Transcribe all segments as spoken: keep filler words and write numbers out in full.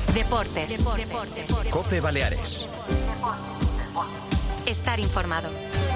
Deportes. Deportes. Deportes. COPE Baleares. Estar informado.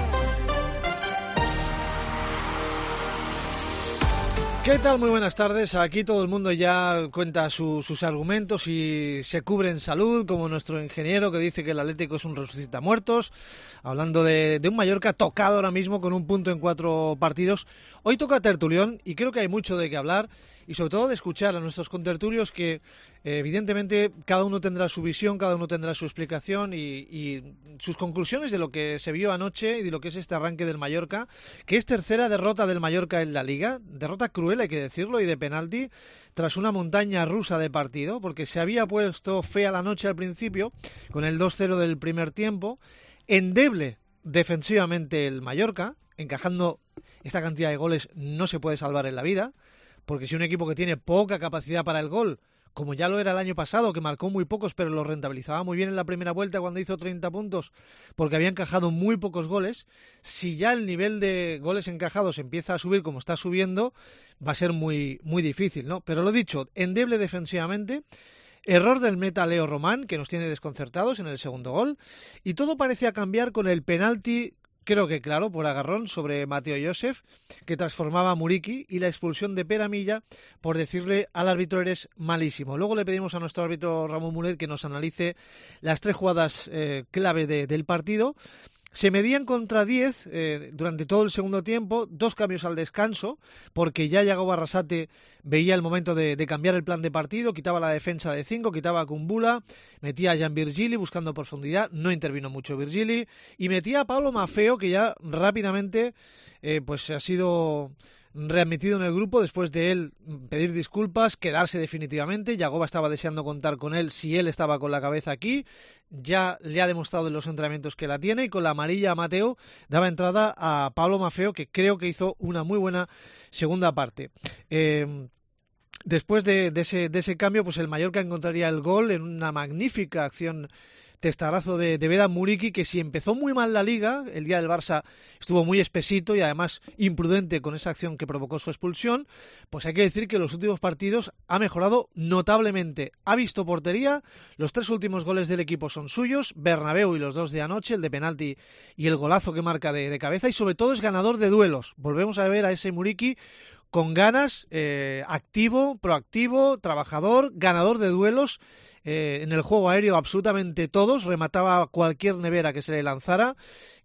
¿Qué tal? Muy buenas tardes. Aquí todo el mundo ya cuenta su, sus argumentos y se cubre en salud, como nuestro ingeniero que dice que el Atlético es un resucita muertos, hablando de, de un Mallorca tocado ahora mismo con un punto en cuatro partidos. Hoy toca tertulión y creo que hay mucho de qué hablar y sobre todo de escuchar a nuestros contertulios que eh, evidentemente cada uno tendrá su visión, cada uno tendrá su explicación y, y sus conclusiones de lo que se vio anoche y de lo que es este arranque del Mallorca, que es tercera derrota del Mallorca en la Liga, derrota cruel hay que decirlo y de penalti, tras una montaña rusa de partido, porque se había puesto fea la noche al principio con el dos cero del primer tiempo, endeble defensivamente el Mallorca, encajando esta cantidad de goles no se puede salvar en la vida, porque si un equipo que tiene poca capacidad para el gol, como ya lo era el año pasado, que marcó muy pocos, pero lo rentabilizaba muy bien en la primera vuelta cuando hizo treinta puntos, porque había encajado muy pocos goles, si ya el nivel de goles encajados empieza a subir como está subiendo, va a ser muy, muy difícil, ¿no? Pero lo dicho, endeble defensivamente, error del meta Leo Román, que nos tiene desconcertados en el segundo gol, y todo parecía cambiar con el penalti, creo que claro, por agarrón sobre Mateo Josef, que transformaba a Muriqui, y la expulsión de Pere Milla por decirle al árbitro eres malísimo. Luego le pedimos a nuestro árbitro Ramón Mulet que nos analice las tres jugadas eh, clave de, del partido. Se medían contra diez eh, durante todo el segundo tiempo, dos cambios al descanso, porque ya Yago Arrasate veía el momento de, de cambiar el plan de partido, quitaba la defensa de cinco, quitaba a Kumbula, metía a Jan Virgili buscando profundidad, no intervino mucho Virgili, y metía a Pablo Maffeo, que ya rápidamente eh, pues ha sido readmitido en el grupo después de él pedir disculpas, quedarse definitivamente. Yagoba estaba deseando contar con él si él estaba con la cabeza aquí, ya le ha demostrado en los entrenamientos que la tiene, y con la amarilla a Mateo daba entrada a Pablo Maffeo, que creo que hizo una muy buena segunda parte. Eh, después de, de, ese, de ese cambio, pues el Mallorca encontraría el gol en una magnífica acción testarazo de, de Vedat Muriqui, que si empezó muy mal la Liga, el día del Barça estuvo muy espesito y además imprudente con esa acción que provocó su expulsión, pues hay que decir que en los últimos partidos ha mejorado notablemente. Ha visto portería, los tres últimos goles del equipo son suyos, Bernabéu y los dos de anoche, el de penalti y el golazo que marca de, de cabeza, y sobre todo es ganador de duelos. Volvemos a ver a ese Muriqui con ganas, eh, activo, proactivo, trabajador, ganador de duelos. Eh, en el juego aéreo absolutamente todos, remataba cualquier nevera que se le lanzara,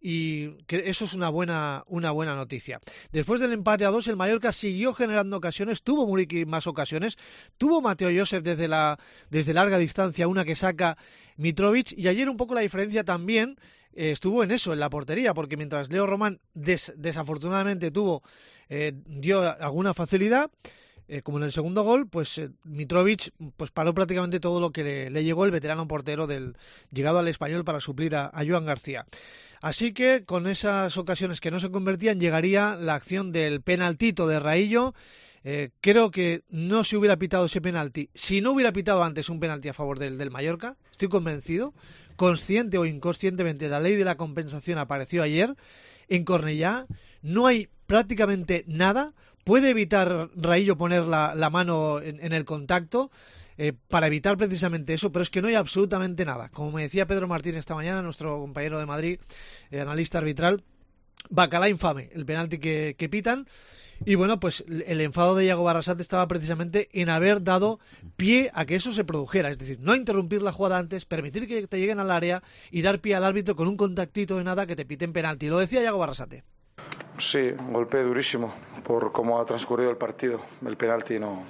y que eso es una buena, una buena noticia. Después del empate a dos, el Mallorca siguió generando ocasiones, tuvo Muriqui más ocasiones, tuvo Mateo Josef desde, la, desde larga distancia, una que saca Mitrovic, y ayer un poco la diferencia también eh, estuvo en eso, en la portería, porque mientras Leo Román des, desafortunadamente tuvo, eh, dio alguna facilidad, Eh, como en el segundo gol, pues eh, Mitrovic pues paró prácticamente todo lo que le, le llegó el veterano portero del llegado al Español para suplir a, a Joan García. Así que con esas ocasiones que no se convertían, llegaría la acción del penaltito de Raillo. Eh, creo que no se hubiera pitado ese penalti si no hubiera pitado antes un penalti a favor del, del Mallorca. Estoy convencido, consciente o inconscientemente, la ley de la compensación apareció ayer en Cornellá. No hay prácticamente nada. Puede evitar Raillo poner la, la mano en, en el contacto eh, para evitar precisamente eso, pero es que no hay absolutamente nada. Como me decía Pedro Martín esta mañana, nuestro compañero de Madrid, eh, analista arbitral, bacalá infame el penalti que, que pitan. Y bueno, pues el enfado de Yago Arrasate estaba precisamente en haber dado pie a que eso se produjera, es decir, no interrumpir la jugada antes, permitir que te lleguen al área y dar pie al árbitro con un contactito de nada que te piten penalti. Lo decía Yago Arrasate. Sí, un golpe durísimo por cómo ha transcurrido el partido. El penalti no,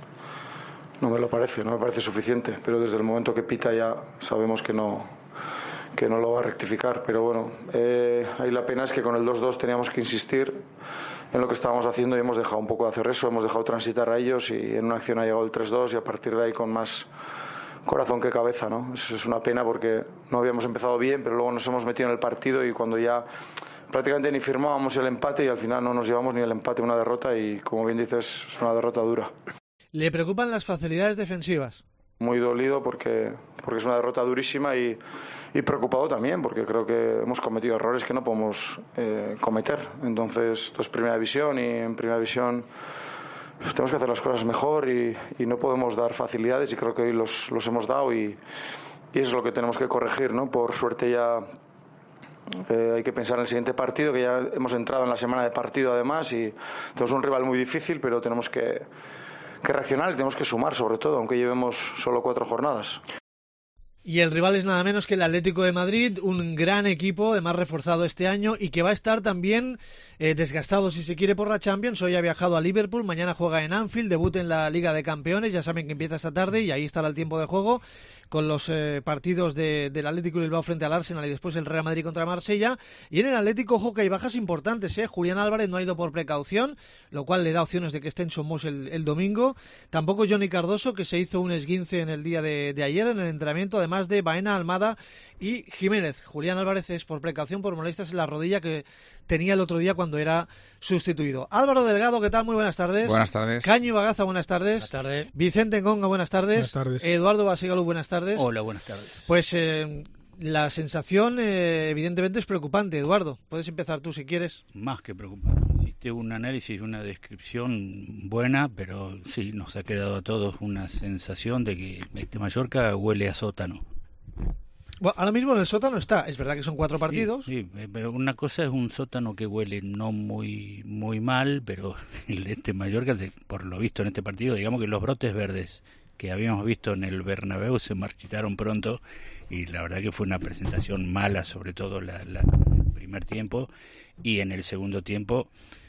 no me lo parece, no me parece suficiente, pero desde el momento que pita ya sabemos que no, que no lo va a rectificar. Pero bueno, eh, ahí la pena es que con el dos dos teníamos que insistir en lo que estábamos haciendo y hemos dejado un poco de hacer eso, hemos dejado transitar a ellos y en una acción ha llegado el tres dos y a partir de ahí con más corazón que cabeza, ¿no? Eso es una pena porque no habíamos empezado bien, pero luego nos hemos metido en el partido y cuando ya prácticamente ni firmábamos el empate y al final no nos llevamos ni el empate, una derrota, y como bien dices, es una derrota dura. ¿Le preocupan las facilidades defensivas? Muy dolido porque, porque es una derrota durísima y, y preocupado también porque creo que hemos cometido errores que no podemos eh, cometer. Entonces, esto es primera división y en primera división tenemos que hacer las cosas mejor y, y no podemos dar facilidades, y creo que hoy los, los hemos dado, y, y eso es lo que tenemos que corregir, ¿no? Por suerte ya eh, hay que pensar en el siguiente partido, que ya hemos entrado en la semana de partido además, y tenemos un rival muy difícil, pero tenemos que, que reaccionar y tenemos que sumar sobre todo, aunque llevemos solo cuatro jornadas. Y el rival es nada menos que el Atlético de Madrid, un gran equipo, además reforzado este año, y que va a estar también eh, desgastado, si se quiere, por la Champions. Hoy ha viajado a Liverpool, mañana juega en Anfield, debut en la Liga de Campeones, ya saben que empieza esta tarde y ahí estará el tiempo de juego, con los eh, partidos de, del Atlético de Bilbao frente al Arsenal y después el Real Madrid contra Marsella. Y en el Atlético, ojo, que hay bajas importantes, ¿eh? Julián Álvarez no ha ido por precaución, lo cual le da opciones de que esté en Somos el, el domingo. Tampoco Johnny Cardoso, que se hizo un esguince en el día de, de ayer en el entrenamiento, además de Baena, Almada y Jiménez. Julián Álvarez es por precaución, por molestias en la rodilla que tenía el otro día cuando era sustituido. Álvaro Delgado, ¿qué tal? Muy buenas tardes. Buenas tardes. Caño Bagaza, buenas tardes. Buenas tardes. Vicente Ngonga, buenas tardes. Buenas tardes. Eduardo Basigalu, buenas tardes. Hola, buenas tardes. Pues eh, la sensación eh, evidentemente es preocupante, Eduardo. Puedes empezar tú si quieres. Más que preocupante. Hiciste un análisis, una descripción buena, pero sí, nos ha quedado a todos una sensación de que este Mallorca huele a sótano. Bueno, ahora mismo en el sótano está, es verdad que son cuatro partidos. Sí, sí, pero una cosa es un sótano que huele no muy muy mal, pero el este Mallorca, por lo visto en este partido, digamos que los brotes verdes que habíamos visto en el Bernabéu se marchitaron pronto, y la verdad que fue una presentación mala, sobre todo la, la, el primer tiempo, y en el segundo tiempo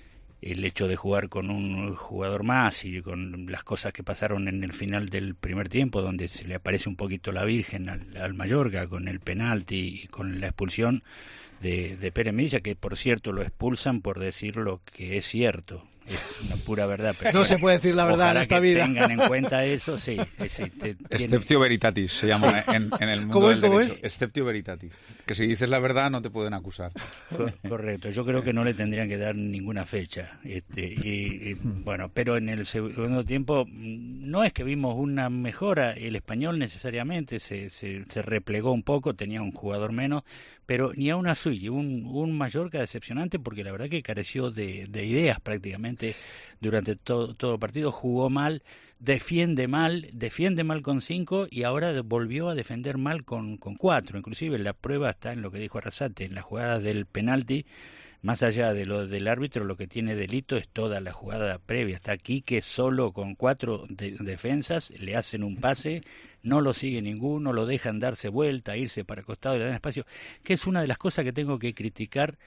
el hecho de jugar con un jugador más y con las cosas que pasaron en el final del primer tiempo, donde se le aparece un poquito la Virgen al, al Mallorca con el penalti y con la expulsión de, de Pere Milla, que por cierto lo expulsan por decir lo que es cierto. Es una pura verdad. Pero no bueno, se puede decir la verdad en esta que vida. Tengan en cuenta eso, sí. sí te, Exceptio veritatis se llama en, en el mundo ¿Cómo es, del cómo derecho. es? Exceptio veritatis. Que si dices la verdad no te pueden acusar. Correcto. Yo creo que no le tendrían que dar ninguna fecha. Este, y, y, bueno, pero en el segundo tiempo no es que vimos una mejora. El Español necesariamente se, se, se replegó un poco, tenía un jugador menos, pero ni aún así, un, un Mallorca decepcionante, porque la verdad que careció de, de ideas prácticamente durante todo, todo el partido, jugó mal, defiende mal, defiende mal con cinco y ahora volvió a defender mal con, con cuatro. Inclusive la prueba está en lo que dijo Arrasate, en la jugada del penalti. Más allá de lo del árbitro, lo que tiene delito es toda la jugada previa. Está aquí que solo con cuatro de, defensas le hacen un pase, no lo sigue ninguno, lo dejan darse vuelta, irse para el costado y le dan espacio, que es una de las cosas que tengo que criticar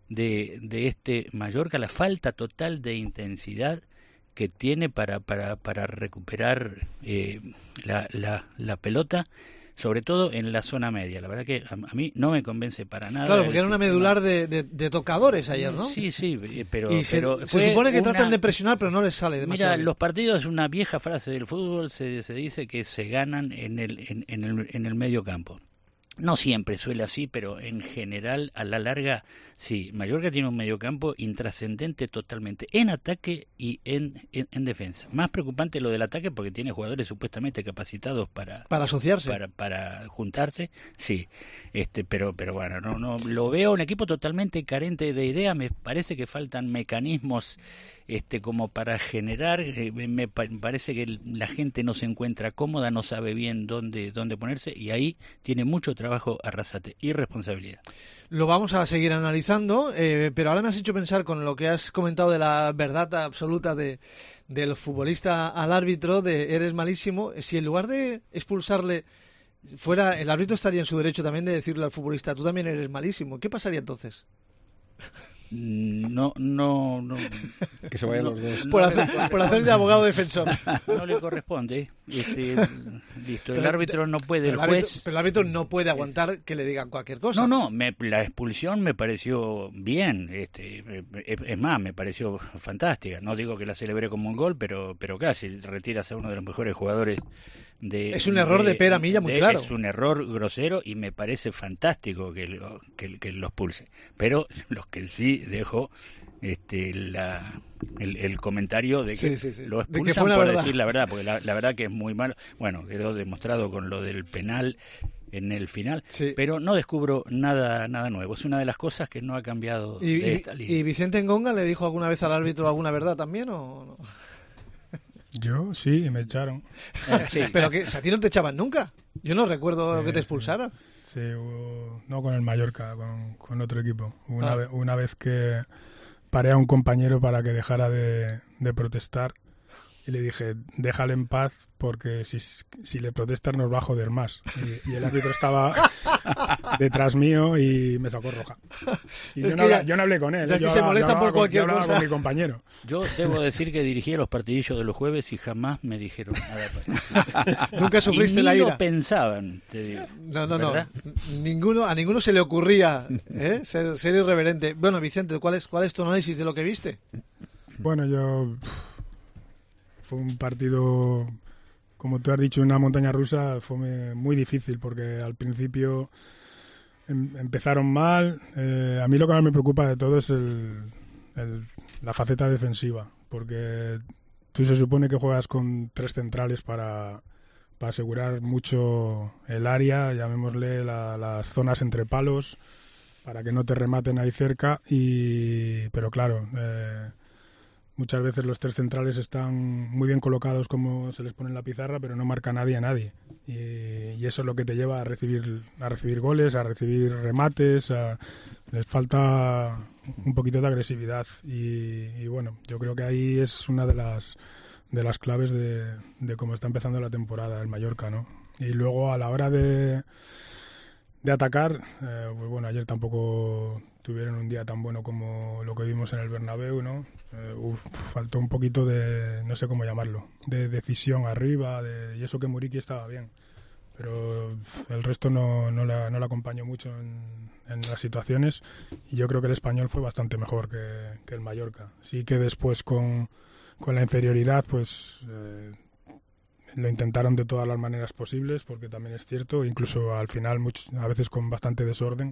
de, de este Mallorca, la falta total de intensidad que tiene para, para, para recuperar eh, la, la, la pelota, sobre todo en la zona media. La verdad que a, a mí no me convence para nada. Claro, porque era una medular de, de, de tocadores ayer, ¿no? Sí, sí, pero... Y se, pero se supone que una... tratan de presionar, pero no les sale demasiado. Mira, bien. los partidos, una vieja frase del fútbol, se, se dice que se ganan en el, en, en el, en el medio campo. No siempre suele así, pero en general, a la larga, sí. Mallorca tiene un mediocampo intrascendente totalmente, en ataque y en, en, en defensa. Más preocupante lo del ataque, porque tiene jugadores supuestamente capacitados para... Para asociarse. Para, para juntarse, sí. este pero pero bueno, no no lo veo un equipo totalmente carente de idea. Me parece que faltan mecanismos este como para generar. Eh, me pa- parece que la gente no se encuentra cómoda, no sabe bien dónde, dónde ponerse, y ahí tiene mucho trabajo Arrasate y responsabilidad. Lo vamos a seguir analizando, eh, pero ahora me has hecho pensar con lo que has comentado de la verdad absoluta de del futbolista al árbitro, de eres malísimo. Si en lugar de expulsarle fuera, el árbitro estaría en su derecho también de decirle al futbolista, tú también eres malísimo. ¿Qué pasaría entonces? No, no, no. Que se vayan no, los dos. no Por le- hacer, por hacer de abogado defensor. No le corresponde. Este, listo, el Pero- árbitro no puede, el Pero el árbitro, juez... pero el árbitro no puede aguantar que le digan cualquier cosa. No, no, me, la expulsión me pareció bien, este, es, es más, me pareció fantástica. No digo que la celebré como un gol, pero pero casi retiras a uno de los mejores jugadores de... Es un error de Pere Milla muy de- claro. Es un error grosero y me parece fantástico que, lo, que, que los pulse. Pero los que sí dejo este la el, el comentario de que Sí, sí, sí. lo De que expulsan fue una por verdad. decir la verdad, porque la, la verdad que es muy malo. Bueno, quedó demostrado con lo del penal en el final, Sí. pero no descubro nada nada nuevo. Es una de las cosas que no ha cambiado ¿Y, de y, esta liga. y Vicente Ngonga le dijo alguna vez al árbitro alguna verdad también o no? Yo sí, me echaron. Sí. Pero que si a ti no te echaban nunca. Yo no recuerdo Sí, que te sí. expulsaran. Sí, hubo- no con el Mallorca, con, con otro equipo. Una, Ah. ve- una vez que paré a un compañero para que dejara de, de protestar y le dije, déjale en paz porque si, si le protestas nos va a joder más. Y, y el árbitro estaba detrás mío y me sacó roja. Y Es yo, que no habla- ya- yo no hablé con él. ya ¿eh? que Yo se hablaba- yo molestan hablaba por con- cualquier yo hablaba cosa. con mi compañero. Yo debo decir que dirigía los partidillos de los jueves y jamás me dijeron nada. Nunca sufriste y ni la lo ira. pensaban, te digo. No, no, no. ¿Verdad? Ninguno, a ninguno se le ocurría ¿eh? ser, ser irreverente. Bueno, Vicente, ¿cuál es, ¿cuál es tu análisis de lo que viste? Bueno, yo... Fue un partido, como tú has dicho, una montaña rusa. Fue muy difícil porque al principio em- empezaron mal. Eh, a mí lo que más me preocupa de todo es el, el- la faceta defensiva, porque tú se supone que juegas con tres centrales para, para asegurar mucho el área, llamémosle la- las zonas entre palos, para que no te rematen ahí cerca. Y pero claro, eh, muchas veces los tres centrales están muy bien colocados como se les pone en la pizarra, pero no marca nadie a nadie. Y, y eso es lo que te lleva a recibir a recibir goles, a recibir remates. A, les falta un poquito de agresividad. Y, y bueno, yo creo que ahí es una de las de las claves de, de cómo está empezando la temporada el Mallorca, ¿no? Y luego a la hora de de atacar, eh, pues bueno, ayer tampoco tuvieron un día tan bueno como lo que vimos en el Bernabéu, ¿no? Eh, uf, faltó un poquito de, no sé cómo llamarlo, de decisión arriba, de, y eso que Muriqui estaba bien, pero el resto no, no, la, no la acompañó mucho en, en las situaciones, y yo creo que el Español fue bastante mejor que, que el Mallorca. Sí que después con, con la inferioridad, pues... Eh, lo intentaron de todas las maneras posibles, porque también es cierto, incluso al final muchos, a veces con bastante desorden,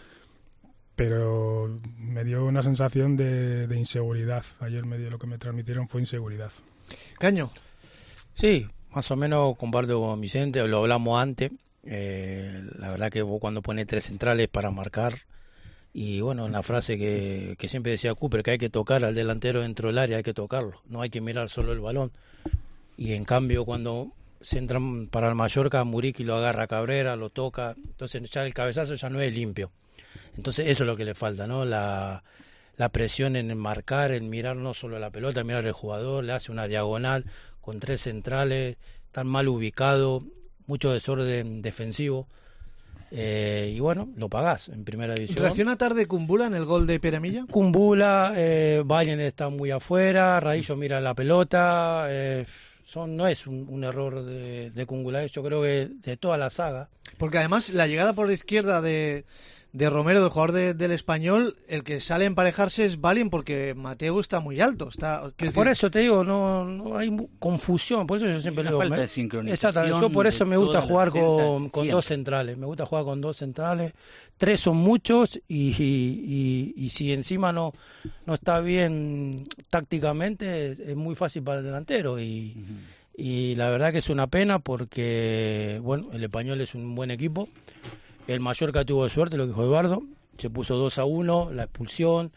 pero me dio una sensación de, de inseguridad. Ayer me dio, lo que me transmitieron fue inseguridad. Caño. Sí, más o menos comparto con Vicente, lo hablamos antes. Eh, la verdad que vos cuando pones tres centrales para marcar, y bueno, una frase que, que siempre decía Cooper, que hay que tocar al delantero dentro del área, hay que tocarlo, no hay que mirar solo el balón. Y en cambio cuando se entran para el Mallorca, Muriqui lo agarra a Cabrera, lo toca, entonces ya el cabezazo ya no es limpio. Entonces eso es lo que le falta, ¿no? La, la presión en marcar, en mirar no solo la pelota, mirar el jugador, le hace una diagonal con tres centrales, tan mal ubicado, mucho desorden defensivo. Eh, y bueno, lo pagás en primera división. ¿Reacciona tarde Kumbula en el gol de Peramilla? Kumbula, eh, Vallen está muy afuera, Raillo mira la pelota, eh, son, no es un, un error de, de Kumbula, yo creo que de toda la saga. Porque además la llegada por la izquierda de, de Romero, del jugador de- del Español, el que sale a emparejarse es Valien, porque Mateo está muy alto. Está, quiero Por decir, eso te digo, no, no hay mu- confusión, por eso yo siempre Una le digo, falta me- de sincronización Exactamente, yo por eso de me gusta toda la jugar defensa, con, con siempre. dos centrales, me gusta jugar con dos centrales, tres son muchos y, y, y, y si encima no, no está bien tácticamente es muy fácil para el delantero y, Ujú. y la verdad que es una pena porque bueno, el Español es un buen equipo, el Mallorca tuvo suerte, lo que dijo Eduardo, se puso dos a uno, la expulsión.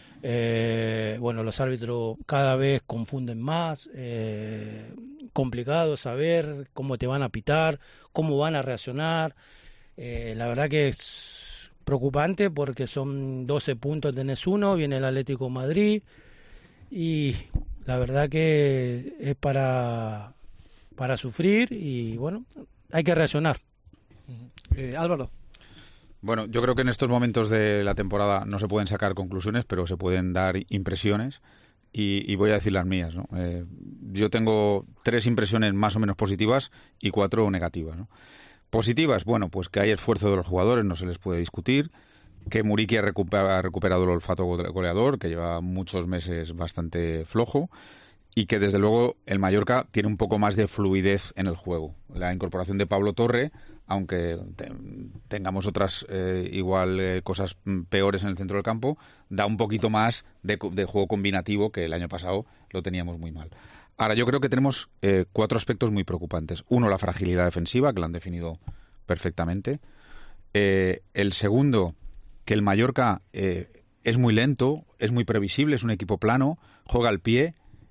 Eh, bueno, los árbitros cada vez confunden más, eh, complicado saber cómo te van a pitar, cómo van a reaccionar. Eh, la verdad que es preocupante porque son doce puntos, tenés uno, viene el Atlético de Madrid y la verdad que es para, para sufrir y bueno, hay que reaccionar. eh, Álvaro. Bueno, yo creo que en estos momentos de la temporada no se pueden sacar conclusiones, pero se pueden dar impresiones y, y voy a decir las mías, ¿no? Eh, yo tengo tres impresiones más o menos positivas y cuatro negativas, ¿no? Positivas, bueno, pues que hay esfuerzo de los jugadores, no se les puede discutir, que Muriqui ha, recuper- ha recuperado el olfato goleador, que lleva muchos meses bastante flojo, y que desde luego el Mallorca tiene un poco más de fluidez en el juego. La incorporación de Pablo Torre, aunque te, tengamos otras eh, igual eh, cosas peores en el centro del campo, da un poquito más de, de juego combinativo que el año pasado lo teníamos muy mal. Ahora, yo creo que tenemos eh, cuatro aspectos muy preocupantes. Uno, la fragilidad defensiva, que la han definido perfectamente. Eh, el segundo, que el Mallorca eh, es muy lento, es muy previsible, es un equipo plano, juega al pie.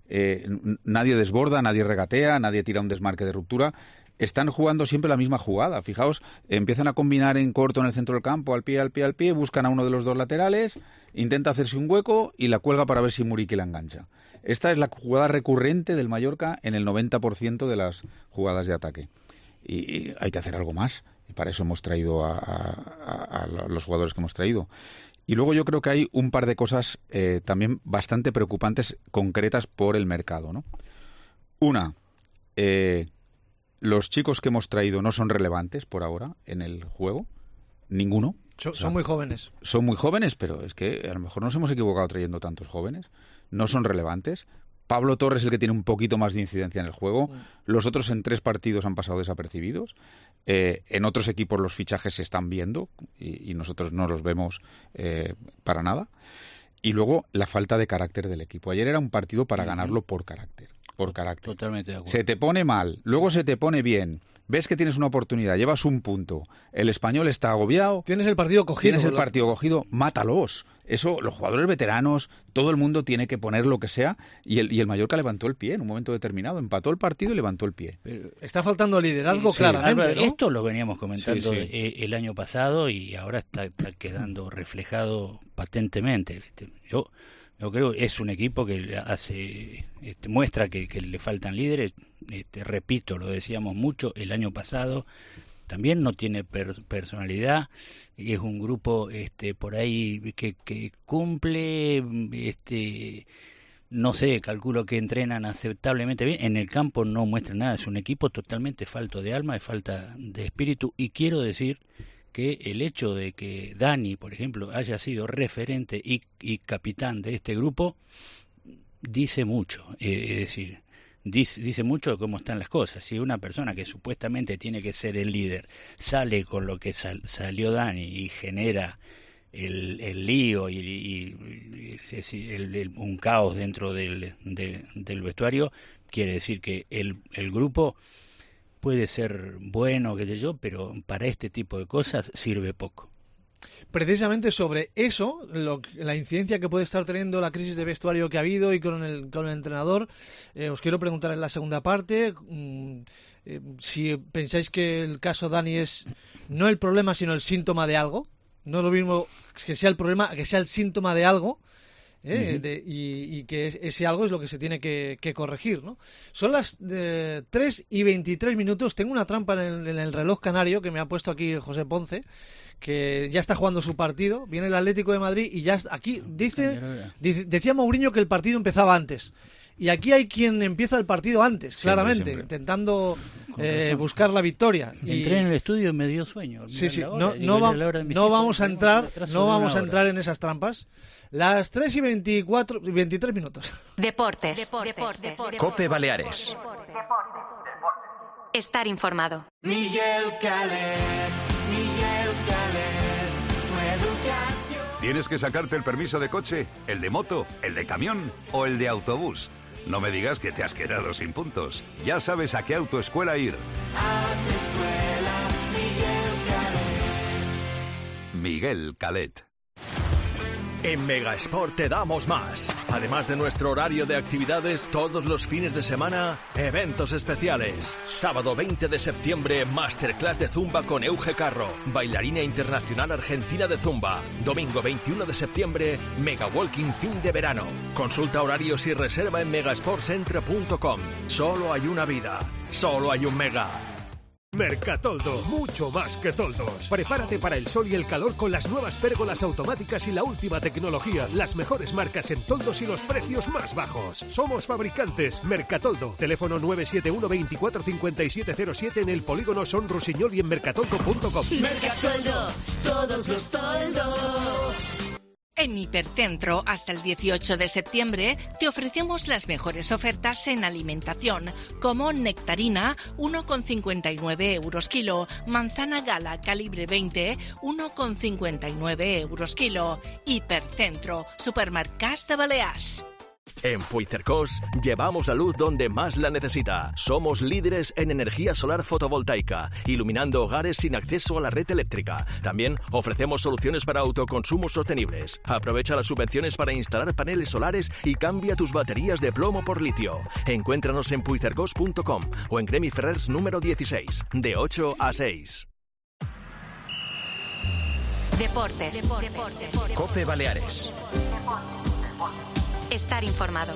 eh, nadie desborda, nadie regatea, nadie tira un desmarque de ruptura. Están jugando siempre la misma jugada. Fijaos, empiezan a combinar en corto en el centro del campo, al pie, al pie, al pie, buscan a uno de los dos laterales, intenta hacerse un hueco y la cuelga para ver si Muriqui la engancha. Esta es la jugada recurrente del Mallorca en el noventa por ciento de las jugadas de ataque. Y, y hay que hacer algo más. Y para eso hemos traído a, a, a los jugadores que hemos traído. Y luego yo creo que hay un par de cosas eh, también bastante preocupantes, concretas por el mercado, ¿no? Una, eh, los chicos que hemos traído no son relevantes por ahora en el juego, ninguno. Son, o sea, son muy jóvenes. Son muy jóvenes, pero es que a lo mejor nos hemos equivocado trayendo tantos jóvenes. No son relevantes. Pablo Torres es el que tiene un poquito más de incidencia en el juego. Los otros en tres partidos han pasado desapercibidos. Eh, en otros equipos los fichajes se están viendo y, y nosotros no los vemos eh, para nada. Y luego la falta de carácter del equipo. Ayer era un partido para ganarlo por carácter. Por carácter. Totalmente de acuerdo. Se te pone mal, luego se te pone bien. Ves que tienes una oportunidad, llevas un punto. El español está agobiado. Tienes el partido cogido. Tienes el partido cogido, mátalos. Eso, los jugadores veteranos, todo el mundo tiene que poner lo que sea. Y el, y el Mallorca levantó el pie en un momento determinado. Empató el partido y levantó el pie. Pero está faltando liderazgo, sí, claramente, Álvaro, ¿no? Esto lo veníamos comentando Sí, sí. El, el año pasado y ahora está, está quedando reflejado patentemente. ¿Viste? Yo... Yo creo que es un equipo que hace este, muestra que, que le faltan líderes. Este, repito, lo decíamos mucho el año pasado. También no tiene per, personalidad. Es un grupo este, por ahí que, que cumple, este, no sé, calculo que entrenan aceptablemente bien. En el campo no muestra nada. Es un equipo totalmente falto de alma, de falta de espíritu. Y quiero decir que el hecho de que Dani, por ejemplo, haya sido referente y, y capitán de este grupo, dice mucho. Eh, es decir, dice, dice mucho de cómo están las cosas. Si una persona que supuestamente tiene que ser el líder sale con lo que sal, salió Dani y genera el, el lío y, y, y es decir, el, el, un caos dentro del, de, del vestuario, quiere decir que el, el grupo puede ser bueno, qué sé yo, pero para este tipo de cosas sirve poco. Precisamente sobre eso, lo, la incidencia que puede estar teniendo la crisis de vestuario que ha habido y con el, con el entrenador, eh, os quiero preguntar en la segunda parte mmm, eh, si pensáis que el caso Dani es no el problema, sino el síntoma de algo. No es lo mismo que sea el problema, que sea el síntoma de algo. ¿Eh? Uh-huh. de, y, y que ese algo es lo que se tiene que, que corregir, ¿no? Son las eh, tres y veintitrés minutos. Tengo una trampa en el, en el reloj canario que me ha puesto aquí José Ponce, que ya está jugando su partido. Viene el Atlético de Madrid y ya está, aquí dice, dice decía Mourinho que el partido empezaba antes. Y aquí hay quien empieza el partido antes, claramente, siempre, siempre. intentando eh, buscar la victoria. Y... Entré en el estudio y me dio sueño. Sí, sí, no, no, va, no vamos a entrar, no vamos a entrar en esas trampas. Las tres y veinticuatro, veintitrés minutos. Deportes. Deportes. Deportes. Deportes. Cope Baleares. Estar informado. Miguel Calet, Miguel Calet, tu educación. ¿Tienes que sacarte el permiso de coche, el de moto, el de camión o el de autobús? No me digas que te has quedado sin puntos. Ya sabes a qué autoescuela ir. Autoescuela Miguel Calet. Miguel Calet. En Megasport te damos más. Además de nuestro horario de actividades, todos los fines de semana, eventos especiales. Sábado veinte de septiembre, Masterclass de Zumba con Euge Carro, bailarina internacional argentina de Zumba. Domingo veintiuno de septiembre, Mega Walking fin de verano. Consulta horarios y reserva en megasportcentre punto com. Solo hay una vida, solo hay un Mega. Mercatoldo, mucho más que toldos. Prepárate para el sol y el calor con las nuevas pérgolas automáticas y la última tecnología, las mejores marcas en toldos y los precios más bajos. Somos fabricantes Mercatoldo. Teléfono nueve siete uno veinticuatro cincuenta y siete cero siete en el polígono Son Rusiñol y en mercatoldo punto com. Mercatoldo, todos los toldos. En Hipercentro, hasta el dieciocho de septiembre, te ofrecemos las mejores ofertas en alimentación, como nectarina, uno con cincuenta y nueve euros kilo, manzana gala calibre veinte, uno con cincuenta y nueve euros kilo. Hipercentro, Supermercats de Balears. En Puigcercós llevamos la luz donde más la necesita. Somos líderes en energía solar fotovoltaica, iluminando hogares sin acceso a la red eléctrica. También ofrecemos soluciones para autoconsumos sostenibles. Aprovecha las subvenciones para instalar paneles solares y cambia tus baterías de plomo por litio. Encuéntranos en puigcercós punto com o en Gremi Ferrers número dieciséis, de ocho a seis. Deportes. Deportes. COPE Baleares. Estar informado.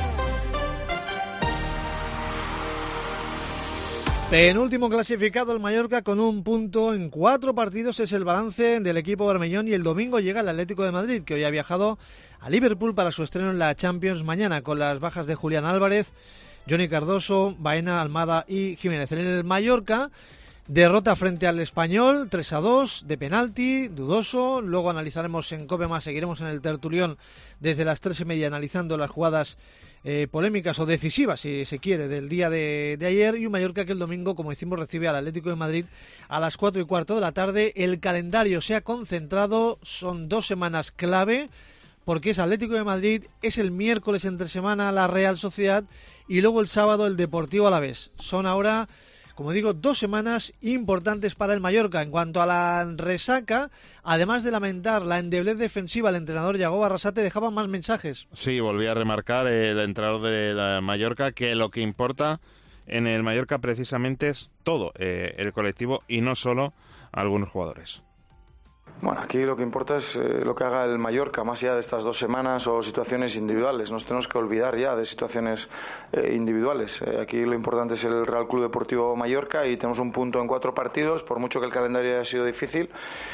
Penúltimo clasificado el Mallorca con un punto en cuatro partidos, es el balance del equipo bermellón, y el domingo llega el Atlético de Madrid, que hoy ha viajado a Liverpool para su estreno en la Champions mañana, con las bajas de Julián Álvarez, Johnny Cardoso, Baena, Almada y Jiménez. En el Mallorca, derrota frente al Español, tres a dos, de penalti, dudoso. Luego analizaremos en COPE más, seguiremos en el tertulión desde las tres y media analizando las jugadas eh, polémicas o decisivas, si se quiere, del día de, de ayer. Y un Mallorca que el domingo, como decimos, recibe al Atlético de Madrid a las cuatro y cuarto de la tarde. El calendario se ha concentrado, son dos semanas clave, porque es Atlético de Madrid, es el miércoles entre semana la Real Sociedad y luego el sábado el Deportivo Alavés. Son ahora, como digo, dos semanas importantes para el Mallorca. En cuanto a la resaca, además de lamentar la endeblez defensiva, el entrenador Yagoba Arrasate dejaba más mensajes. Sí, volví a remarcar el entrenador de la Mallorca que lo que importa en el Mallorca precisamente es todo, eh, el colectivo y no solo algunos jugadores. Bueno, aquí lo que importa es eh, lo que haga el Mallorca, más allá de estas dos semanas o situaciones individuales. Nos tenemos que olvidar ya de situaciones eh, individuales. Eh, aquí lo importante es el Real Club Deportivo Mallorca y tenemos un punto en cuatro partidos, por mucho que el calendario haya sido difícil.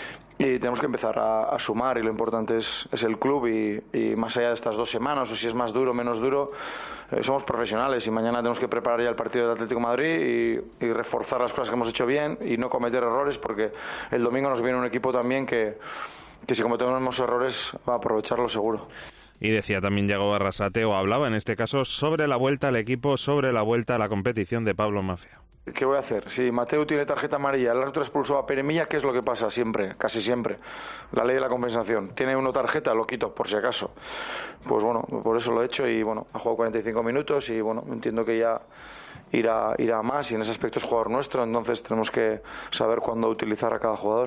Y tenemos que empezar a, a sumar, y lo importante es, es el club, y, y más allá de estas dos semanas, o si es más duro o menos duro, eh, somos profesionales y mañana tenemos que preparar ya el partido del Atlético de Madrid y, y reforzar las cosas que hemos hecho bien y no cometer errores, porque el domingo nos viene un equipo también que, que si cometemos errores va a aprovecharlo seguro. Y decía también Yagoba Arrasate, o hablaba en este caso, sobre la vuelta al equipo, sobre la vuelta a la competición de Pablo Maffeo. ¿Qué voy a hacer? Si Mateu tiene tarjeta amarilla, el árbitro expulsó a Peremilla, ¿qué es lo que pasa siempre? Casi siempre. La ley de la compensación. Tiene uno tarjeta, lo quito, por si acaso. Pues bueno, por eso lo he hecho y bueno, ha jugado cuarenta y cinco minutos y bueno, entiendo que ya irá, irá más y en ese aspecto es jugador nuestro, entonces tenemos que saber cuándo utilizar a cada jugador.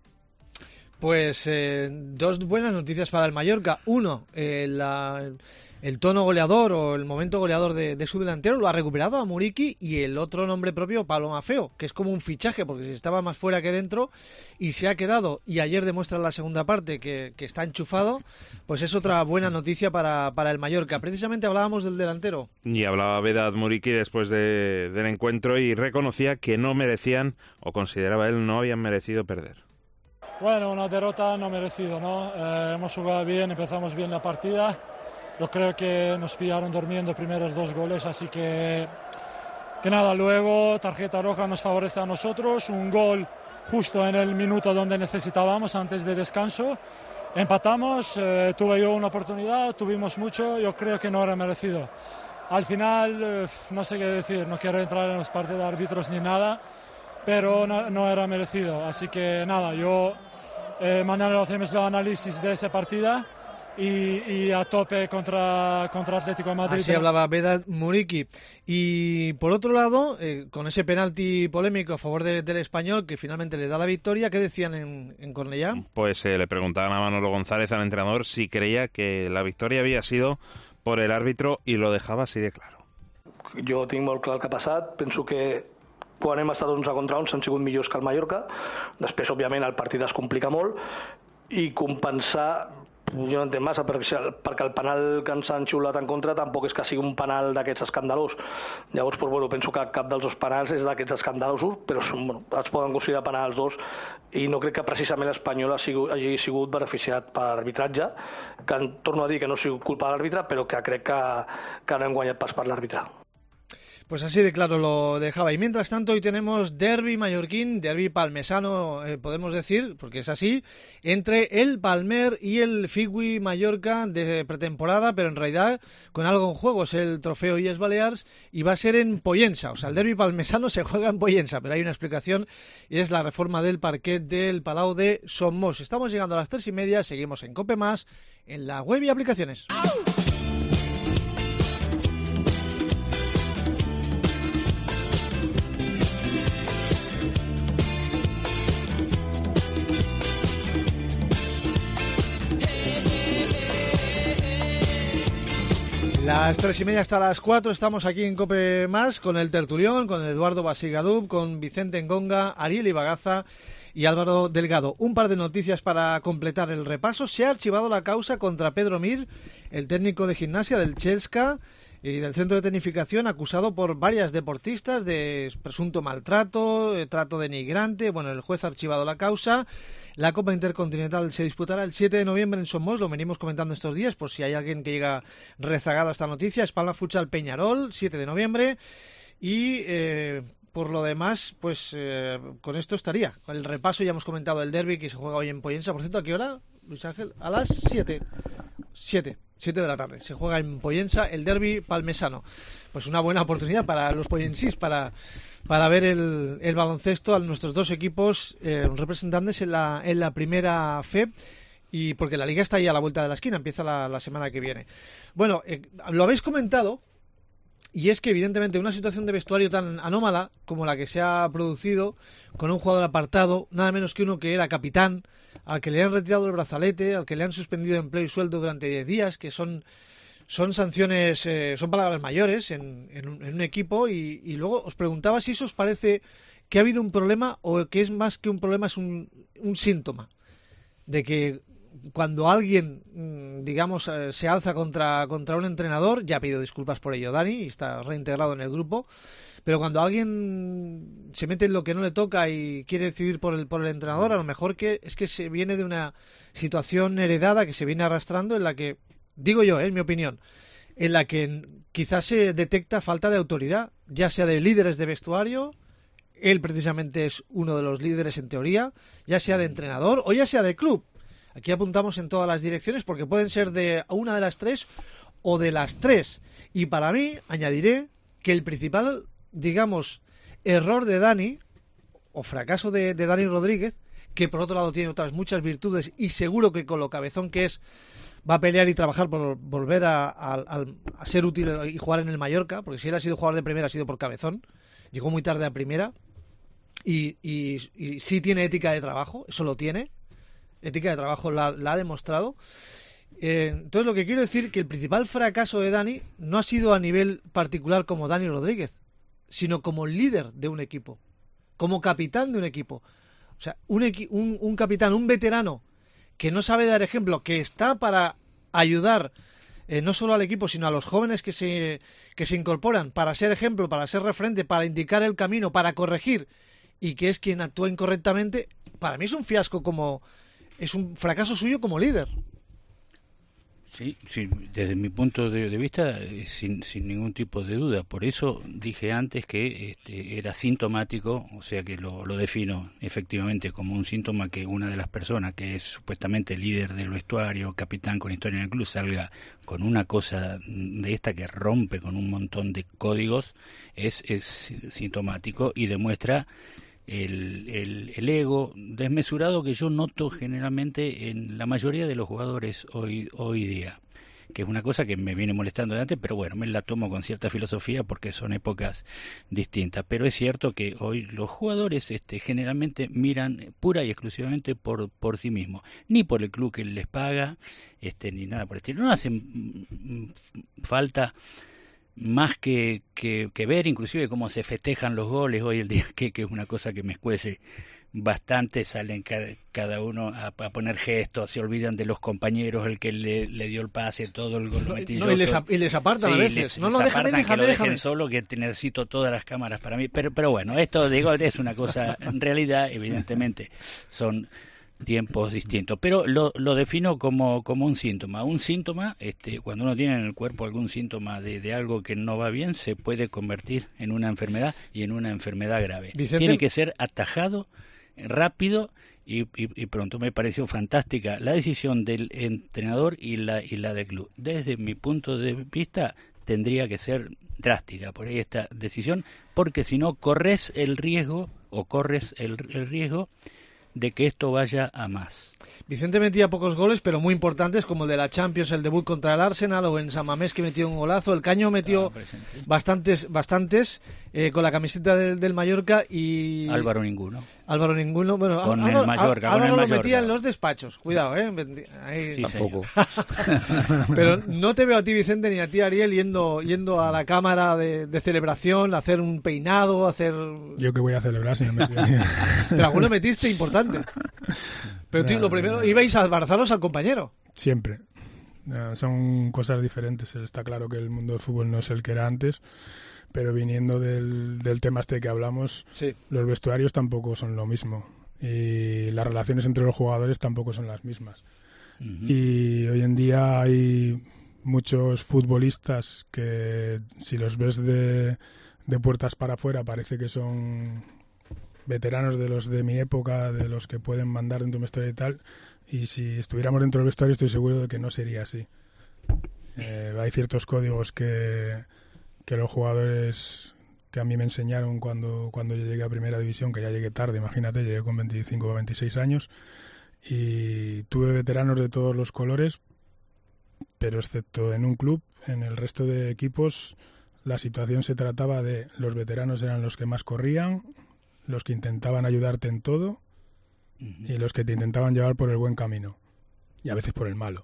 Pues eh, dos buenas noticias para el Mallorca. Uno, eh, la, el tono goleador o el momento goleador de, de su delantero lo ha recuperado a Muriqui, y el otro nombre propio, Pablo Maffeo, que es como un fichaje porque si estaba más fuera que dentro y se ha quedado, y ayer demuestra en la segunda parte que, que está enchufado, pues es otra buena noticia para, para el Mallorca. Precisamente hablábamos del delantero. Y hablaba Vedat Muriqui después de, del encuentro y reconocía que no merecían, o consideraba él, no habían merecido perder. Bueno, una derrota no merecida, ¿no? Eh, hemos jugado bien, empezamos bien la partida. Yo creo que nos pillaron durmiendo primeros dos goles, así que, que nada, luego tarjeta roja nos favorece a nosotros, un gol justo en el minuto donde necesitábamos antes de descanso. Empatamos, eh, tuve yo una oportunidad, tuvimos mucho, yo creo que no era merecido. Al final, eh, no sé qué decir, no quiero entrar en los partidos de árbitros ni nada, pero no, no era merecido. Así que nada, yo eh, mañana hacemos el análisis de esa partida y, y a tope contra, contra Atlético de Madrid. Así hablaba Vedat Muriqui. Y por otro lado, eh, con ese penalti polémico a favor de, del Español, que finalmente le da la victoria, ¿qué decían en, en Cornellá? Pues eh, le preguntaban a Manolo González, al entrenador, si creía que la victoria había sido por el árbitro, y lo dejaba así de claro. Jo tinc molt clar el que ha passat, penso que quan hem estat onze contra onze han sigut millors que el Mallorca. Després, òbviament, el partit es complica molt i compensar, jo no entenc massa, perquè, perquè el penal que ens han xiulat en contra tampoc és que sigui un penal d'aquests escandalosos. Llavors, pues, bueno, penso que cap dels dos penals és d'aquests escandalosos, però són, bueno, es poden considerar penals els dos, i no crec que precisament l'Espanyol hagi sigut beneficiat per arbitratge, que torno a dir que no ha sigut culpa de l'àrbitre, però que crec que, que no hem guanyat pas per l'àrbitre. Pues así de claro lo dejaba. Y mientras tanto hoy tenemos derbi mallorquín, derbi palmesano, eh, podemos decir, porque es así, entre el Palmer y el Figui Mallorca de pretemporada, pero en realidad con algo en juego, es el trofeo Illes Balears, y va a ser en Pollensa. O sea, el derbi palmesano se juega en Pollensa, pero hay una explicación y es la reforma del parquet del Palau de Somos. Estamos llegando a las tres y media, seguimos en COPE más, en la web y aplicaciones. Las tres y media hasta las cuatro estamos aquí en COPE Más con el tertulión, con Eduardo Basigadub, con Vicente Engonga, Ariel Ibagaza y Álvaro Delgado. Un par de noticias para completar el repaso. Se ha archivado la causa contra Pedro Mir, el técnico de gimnasia del Chelsea y del centro de tecnificación, acusado por varias deportistas de presunto maltrato, trato denigrante. Bueno, el juez ha archivado la causa. La Copa Intercontinental se disputará el siete de noviembre en Somos, lo venimos comentando estos días, por si hay alguien que llega rezagado a esta noticia. Palma Futsal Peñarol, siete de noviembre. Y eh, por lo demás, pues eh, con esto estaría. Con el repaso ya hemos comentado el derbi que se juega hoy en Pollensa. Por cierto, ¿a qué hora, Luis Ángel? A las siete. siete. siete de la tarde. Se juega en Pollensa el derbi palmesano. Pues una buena oportunidad para los pollensís para, para ver el, el baloncesto a nuestros dos equipos eh, representantes en la, en la primera F E, y porque la liga está ahí a la vuelta de la esquina, empieza la, la semana que viene. Bueno, eh, lo habéis comentado, y es que evidentemente una situación de vestuario tan anómala como la que se ha producido, con un jugador apartado, nada menos que uno que era capitán, al que le han retirado el brazalete, al que le han suspendido empleo y sueldo durante diez días, que son, son sanciones, eh, son palabras mayores en, en, un, en un equipo, y, y luego os preguntaba si eso os parece que ha habido un problema o que es más que un problema, es un, un síntoma de que cuando alguien, digamos, eh, se alza contra, contra un entrenador, ya ha pedido disculpas por ello Dani, y está reintegrado en el grupo, pero cuando alguien se mete en lo que no le toca y quiere decidir por el, por el entrenador, a lo mejor que es que se viene de una situación heredada que se viene arrastrando, en la que, digo yo, es eh, mi opinión, en la que quizás se detecta falta de autoridad, ya sea de líderes de vestuario, él precisamente es uno de los líderes en teoría, ya sea de entrenador o ya sea de club. Aquí apuntamos en todas las direcciones porque pueden ser de una de las tres o de las tres. Y para mí, añadiré que el principal, digamos, error de Dani, o fracaso de, de Dani Rodríguez, que por otro lado tiene otras muchas virtudes y seguro que con lo cabezón que es, va a pelear y trabajar por volver a, a, a ser útil y jugar en el Mallorca, porque si él ha sido jugador de primera ha sido por cabezón, llegó muy tarde a primera, y, y, y sí tiene ética de trabajo, eso lo tiene. Ética de trabajo la, la ha demostrado. Eh, entonces lo que quiero decir que el principal fracaso de Dani no ha sido a nivel particular como Dani Rodríguez, sino como líder de un equipo, como capitán de un equipo. O sea, un, equi- un, un capitán, un veterano que no sabe dar ejemplo, que está para ayudar eh, no solo al equipo, sino a los jóvenes que se, que se incorporan, para ser ejemplo, para ser referente, para indicar el camino, para corregir, y que es quien actúa incorrectamente. Para mí es un fiasco como... es un fracaso suyo como líder. Sí, sí, desde mi punto de, de vista, sin, sin ningún tipo de duda. Por eso dije antes que este, era sintomático, o sea que lo, lo defino efectivamente como un síntoma que una de las personas que es supuestamente líder del vestuario, capitán con historia en el club, salga con una cosa de esta que rompe con un montón de códigos, es, es sintomático y demuestra El, el, el ego desmesurado que yo noto generalmente en la mayoría de los jugadores hoy, hoy día, que es una cosa que me viene molestando de antes, pero bueno, me la tomo con cierta filosofía porque son épocas distintas. Pero es cierto que hoy los jugadores este, generalmente miran pura y exclusivamente por, por sí mismos, ni por el club que les paga, este, ni nada por el estilo. No hacen falta más que, que, que ver inclusive cómo se festejan los goles hoy el día, que, que es una cosa que me escuece bastante. Salen cada, cada uno a, a poner gestos, se olvidan de los compañeros, el que le, le dio el pase, todo el gol lo metí yo. No, y, les, y les apartan sí, a veces. Les, no, no, les déjame, apartan, déjame, que lo déjame. dejen solo, que necesito todas las cámaras para mí. Pero, pero bueno, esto digo es una cosa, en realidad, evidentemente, son tiempos distintos, pero lo, lo defino como, como un síntoma. Un síntoma, este, cuando uno tiene en el cuerpo algún síntoma de, de algo que no va bien, se puede convertir en una enfermedad y en una enfermedad grave. Vicente... Tiene que ser atajado, rápido y, y, y pronto. Me pareció fantástica la decisión del entrenador y la, y la del club. Desde mi punto de vista, tendría que ser drástica por ahí esta decisión, porque si no corres el riesgo, o corres el, el riesgo de que esto vaya a más. Vicente metía pocos goles, pero muy importantes, como el de la Champions, el debut contra el Arsenal, o en San Mamés, que metió un golazo. El Caño metió bastantes, bastantes eh, con la camiseta del, del Mallorca y... Álvaro ninguno. Álvaro ninguno. Bueno, con Álvaro, el Mallorca. Álvaro con el lo Mallorca. metía en los despachos. Cuidado, ¿eh? Ahí... Sí, tampoco. Pero no te veo a ti, Vicente, ni a ti, Ariel, yendo, yendo a la cámara de, de celebración, a hacer un peinado, a hacer... Yo que voy a celebrar si no me Pero alguno metiste importante. Pero tío, lo primero, ibais a abarazaros al compañero. Siempre. Uh, son cosas diferentes. Está claro que el mundo del fútbol no es el que era antes, pero viniendo del, del tema este que hablamos, sí. Los vestuarios tampoco son lo mismo. Y las relaciones entre los jugadores tampoco son las mismas. Uh-huh. Y hoy en día hay muchos futbolistas que, si los ves de, de puertas para afuera, parece que son... veteranos de los de mi época, de los que pueden mandar dentro de un vestuario y tal, y si estuviéramos dentro del vestuario estoy seguro de que no sería así. Eh, hay ciertos códigos que, que los jugadores que a mí me enseñaron cuando, cuando yo llegué a Primera División, que ya llegué tarde, imagínate, llegué con veinticinco o veintiséis años, y tuve veteranos de todos los colores, pero excepto en un club, en el resto de equipos la situación se trataba de los veteranos eran los que más corrían, los que intentaban ayudarte en todo uh-huh. y los que te intentaban llevar por el buen camino. Y a veces por el malo.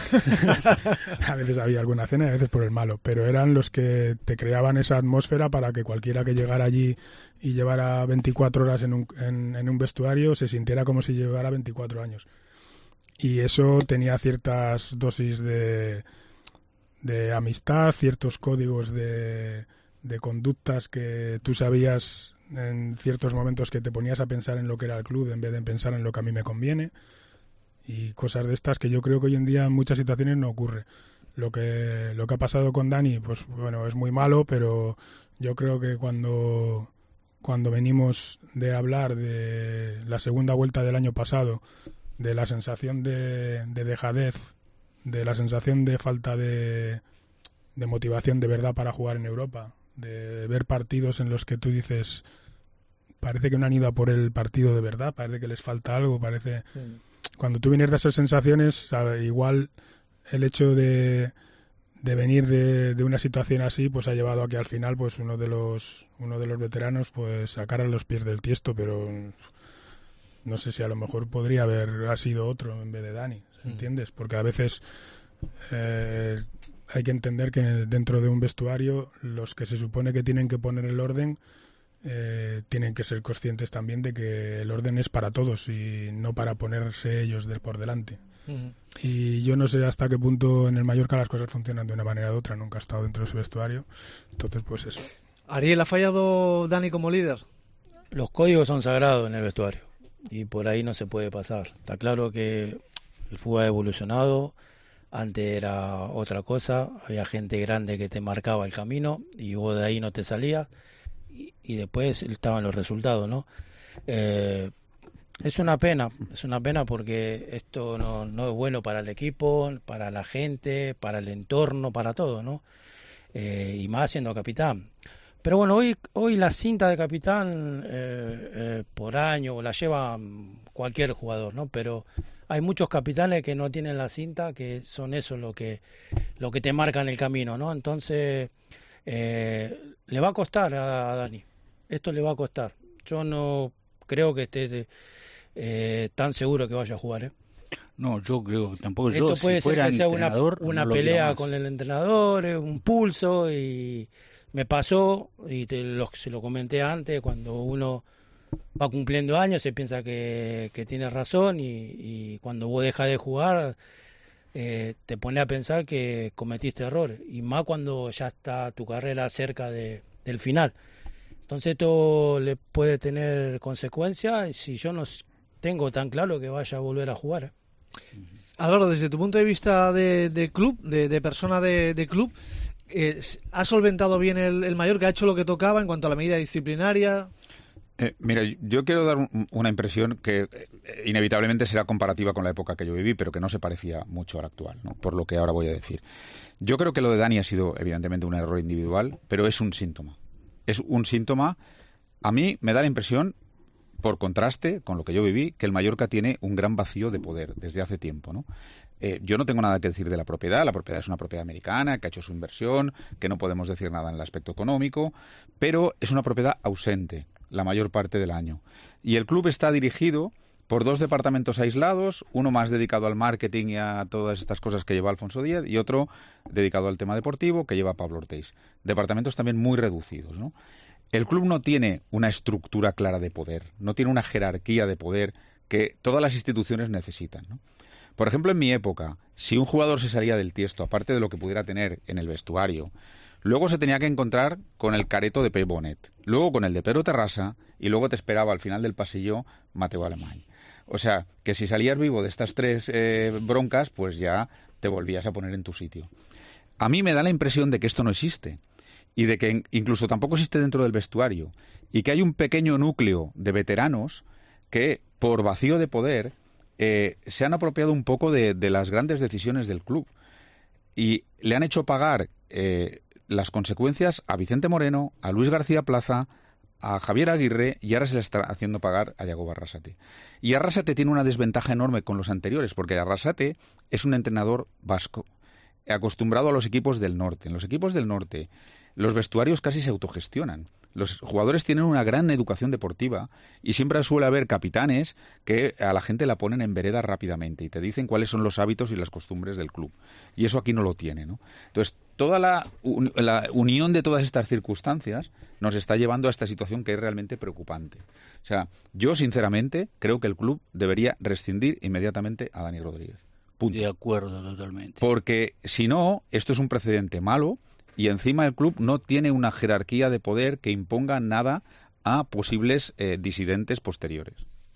A veces había alguna cena y a veces por el malo. Pero eran los que te creaban esa atmósfera para que cualquiera que llegara allí y llevara veinticuatro horas en un, en, en un vestuario se sintiera como si llevara veinticuatro años. Y eso tenía ciertas dosis de, de amistad, ciertos códigos de, de conductas que tú sabías... en ciertos momentos que te ponías a pensar en lo que era el club en vez de pensar en lo que a mí me conviene y cosas de estas que yo creo que hoy en día en muchas situaciones no ocurre. Lo que lo que ha pasado con Dani, pues bueno, es muy malo, pero yo creo que cuando cuando venimos de hablar de la segunda vuelta del año pasado, de la sensación de, de dejadez, de la sensación de falta de, de motivación de verdad para jugar en Europa, de ver partidos en los que tú dices parece que no han ido a por el partido de verdad, parece que les falta algo, parece sí. Cuando tú vienes de esas sensaciones, ¿sabe? Igual el hecho de, de venir de, de una situación así pues ha llevado a que al final pues uno de los uno de los veteranos pues sacara los pies del tiesto, pero no sé si a lo mejor podría haber ha sido otro en vez de Dani, ¿entiendes? Porque a veces eh, hay que entender que dentro de un vestuario los que se supone que tienen que poner el orden eh, tienen que ser conscientes también de que el orden es para todos y no para ponerse ellos de por delante. Uh-huh. Y yo no sé hasta qué punto en el Mallorca las cosas funcionan de una manera u otra, nunca he estado dentro de ese vestuario, entonces pues eso. Ariel, ¿ha fallado Dani como líder? Los códigos son sagrados en el vestuario y por ahí no se puede pasar. Está claro que el fútbol ha evolucionado. Antes era otra cosa, había gente grande que te marcaba el camino y vos de ahí no te salías y, y después estaban los resultados, ¿no? Eh, es una pena, es una pena porque esto no, no es bueno para el equipo, para la gente, para el entorno, para todo, ¿no? Eh, y más siendo capitán. Pero bueno, hoy hoy la cinta de capitán eh, eh, por año la lleva cualquier jugador, ¿no? Pero hay muchos capitanes que no tienen la cinta, que son eso lo que lo que te marcan el camino, ¿no? Entonces eh, le va a costar a, a Dani, esto le va a costar. Yo no creo que esté eh, tan seguro que vaya a jugar, ¿eh? No, yo creo que tampoco. Esto Yo, puede si ser fuera que sea una, entrenador, una no pelea con el entrenador, un pulso, y me pasó, y te lo, se lo comenté antes, cuando uno va cumpliendo años se piensa que, que tiene razón, y, y cuando vos dejas de jugar eh, te pones a pensar que cometiste errores, y más cuando ya está tu carrera cerca de, del final. Entonces esto le puede tener consecuencias si yo no tengo tan claro que vaya a volver a jugar, ¿eh? Álvaro, desde tu punto de vista de, de club, de, de persona de, de club, eh, ¿ha solventado bien el, el Mallorca? ¿Ha hecho lo que tocaba en cuanto a la medida disciplinaria? Eh, mira, yo quiero dar un, una impresión que eh, inevitablemente será comparativa con la época que yo viví, pero que no se parecía mucho a la actual, ¿no? Por lo que ahora voy a decir. Yo creo que lo de Dani ha sido evidentemente un error individual, pero es un síntoma. Es un síntoma. A mí me da la impresión por contraste con lo que yo viví, que el Mallorca tiene un gran vacío de poder desde hace tiempo, ¿no? Eh, yo no tengo nada que decir de la propiedad. La propiedad es una propiedad americana que ha hecho su inversión, que no podemos decir nada en el aspecto económico, pero es una propiedad ausente la mayor parte del año. Y el club está dirigido por dos departamentos aislados, uno más dedicado al marketing y a todas estas cosas que lleva Alfonso Díaz y otro dedicado al tema deportivo que lleva Pablo Ortiz. Departamentos también muy reducidos, ¿no? El club no tiene una estructura clara de poder, no tiene una jerarquía de poder que todas las instituciones necesitan, ¿no? Por ejemplo, en mi época, si un jugador se salía del tiesto, aparte de lo que pudiera tener en el vestuario, luego se tenía que encontrar con el careto de Pep Bonet, luego con el de Pedro Terrassa y luego te esperaba al final del pasillo Mateu Alemany. O sea, que si salías vivo de estas tres eh, broncas, pues ya te volvías a poner en tu sitio. A mí me da la impresión de que esto no existe y de que incluso tampoco existe dentro del vestuario y que hay un pequeño núcleo de veteranos que, por vacío de poder, eh, se han apropiado un poco de, de las grandes decisiones del club y le han hecho pagar eh, las consecuencias a Vicente Moreno, a Luis García Plaza, a Javier Aguirre y ahora se le está haciendo pagar a Yagoba Arrasate. Y Arrasate tiene una desventaja enorme con los anteriores, porque Arrasate es un entrenador vasco, acostumbrado a los equipos del norte. En los equipos del norte, los vestuarios casi se autogestionan. Los jugadores tienen una gran educación deportiva y siempre suele haber capitanes que a la gente la ponen en vereda rápidamente y te dicen cuáles son los hábitos y las costumbres del club. Y eso aquí no lo tiene, ¿no? Entonces, toda la, un, la unión de todas estas circunstancias nos está llevando a esta situación que es realmente preocupante. O sea, yo sinceramente creo que el club debería rescindir inmediatamente a Dani Rodríguez. Punto. De acuerdo, totalmente. Porque si no, esto es un precedente malo y encima el club no tiene una jerarquía de poder que imponga nada a posibles eh, disidentes posteriores.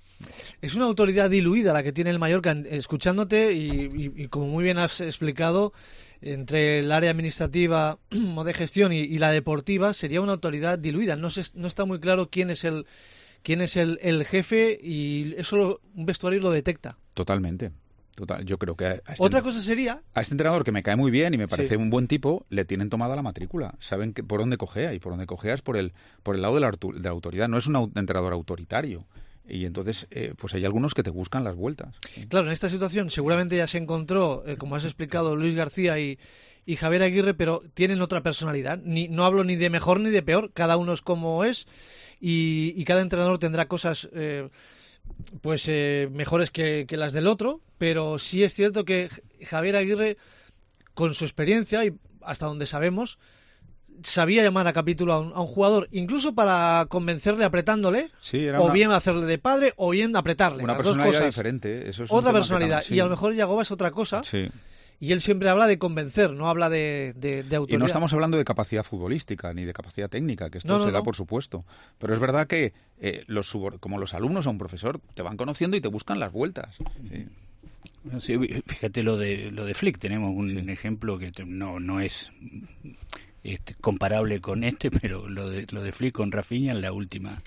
Es una autoridad diluida la que tiene el Mallorca. Escuchándote y, y, y como muy bien has explicado, entre el área administrativa o de gestión y, y la deportiva sería una autoridad diluida. No se, no está muy claro quién es el quién es el, el jefe y eso lo, un vestuario lo detecta. Totalmente. Total, yo creo que a este, otra cosa sería a este entrenador que me cae muy bien y me parece sí. un buen tipo, le tienen tomada la matrícula, saben que, por dónde cojea y por dónde cojea es por el por el lado de la, de la autoridad, no es un entrenador autoritario y entonces eh, pues hay algunos que te buscan las vueltas. Claro, en esta situación seguramente ya se encontró, eh, como has explicado, Luis García y, y Javier Aguirre, pero tienen otra personalidad. Ni, no hablo ni de mejor ni de peor, cada uno es como es y, y cada entrenador tendrá cosas eh, pues eh, mejores que, que las del otro, pero sí es cierto que Javier Aguirre, con su experiencia y hasta donde sabemos, sabía llamar a capítulo a un, a un jugador, incluso para convencerle apretándole, sí, era o una, bien hacerle de padre, o bien apretarle. Una las personalidad dos cosas. diferente. Eso es otra un personalidad. Tam- sí. Y a lo mejor Yagoba es otra cosa. Sí. Y él siempre habla de convencer, no habla de, de, de autoridad. Y no estamos hablando de capacidad futbolística ni de capacidad técnica, que esto no, no, se da no. por supuesto. Pero es verdad que eh, los subor- como los alumnos a un profesor te van conociendo y te buscan las vueltas. Sí. No sé, fíjate lo de lo de Flick, tenemos un sí. ejemplo que no no es este, comparable con este, pero lo de lo de Flick con Rafinha en la última,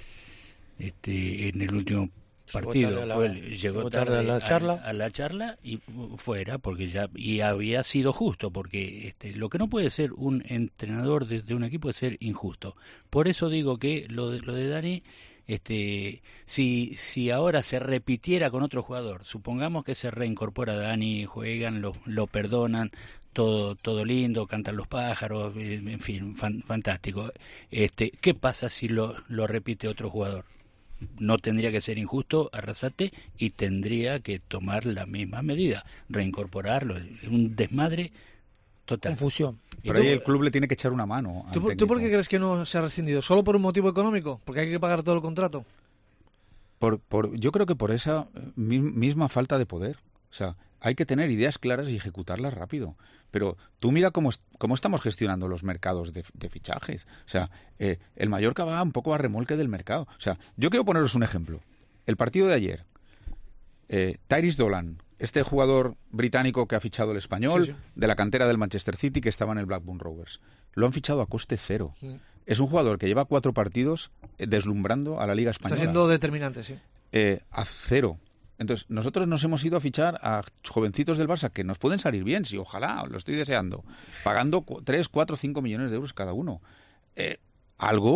este, en el último partido, la, fue el, llegó tarde, tarde a la charla, a, a la charla y fuera, porque ya y había sido justo, porque este, lo que no puede ser un entrenador de, de un equipo es ser injusto. Por eso digo que lo de, lo de Dani, este, si si ahora se repitiera con otro jugador, supongamos que se reincorpora Dani, juegan, lo, lo perdonan, todo todo lindo, cantan los pájaros, en fin, fan, fantástico. Este, ¿qué pasa si lo lo repite otro jugador? No tendría que ser injusto Arrasate y tendría que tomar la misma medida, reincorporarlo, un desmadre total. Confusión. Pero ahí el club le tiene que echar una mano. ¿Tú, ¿Tú por qué crees que no se ha rescindido? ¿Solo por un motivo económico? ¿Porque hay que pagar todo el contrato? Por, por, yo creo que por esa misma falta de poder. O sea, hay que tener ideas claras y ejecutarlas rápido. Pero tú mira cómo, cómo estamos gestionando los mercados de, de fichajes. O sea, eh, el Mallorca va un poco a remolque del mercado. O sea, yo quiero poneros un ejemplo. El partido de ayer, eh, Tyrese Dolan, este jugador británico que ha fichado el Español, sí, sí. de la cantera del Manchester City, que estaba en el Blackburn Rovers, lo han fichado a coste cero. Sí. Es un jugador que lleva cuatro partidos eh, deslumbrando a la Liga Española. Está siendo determinante, sí. Eh, a cero. Entonces, nosotros nos hemos ido a fichar a jovencitos del Barça que nos pueden salir bien, sí, ojalá, lo estoy deseando, pagando tres, cuatro, cinco millones de euros cada uno. Eh, algo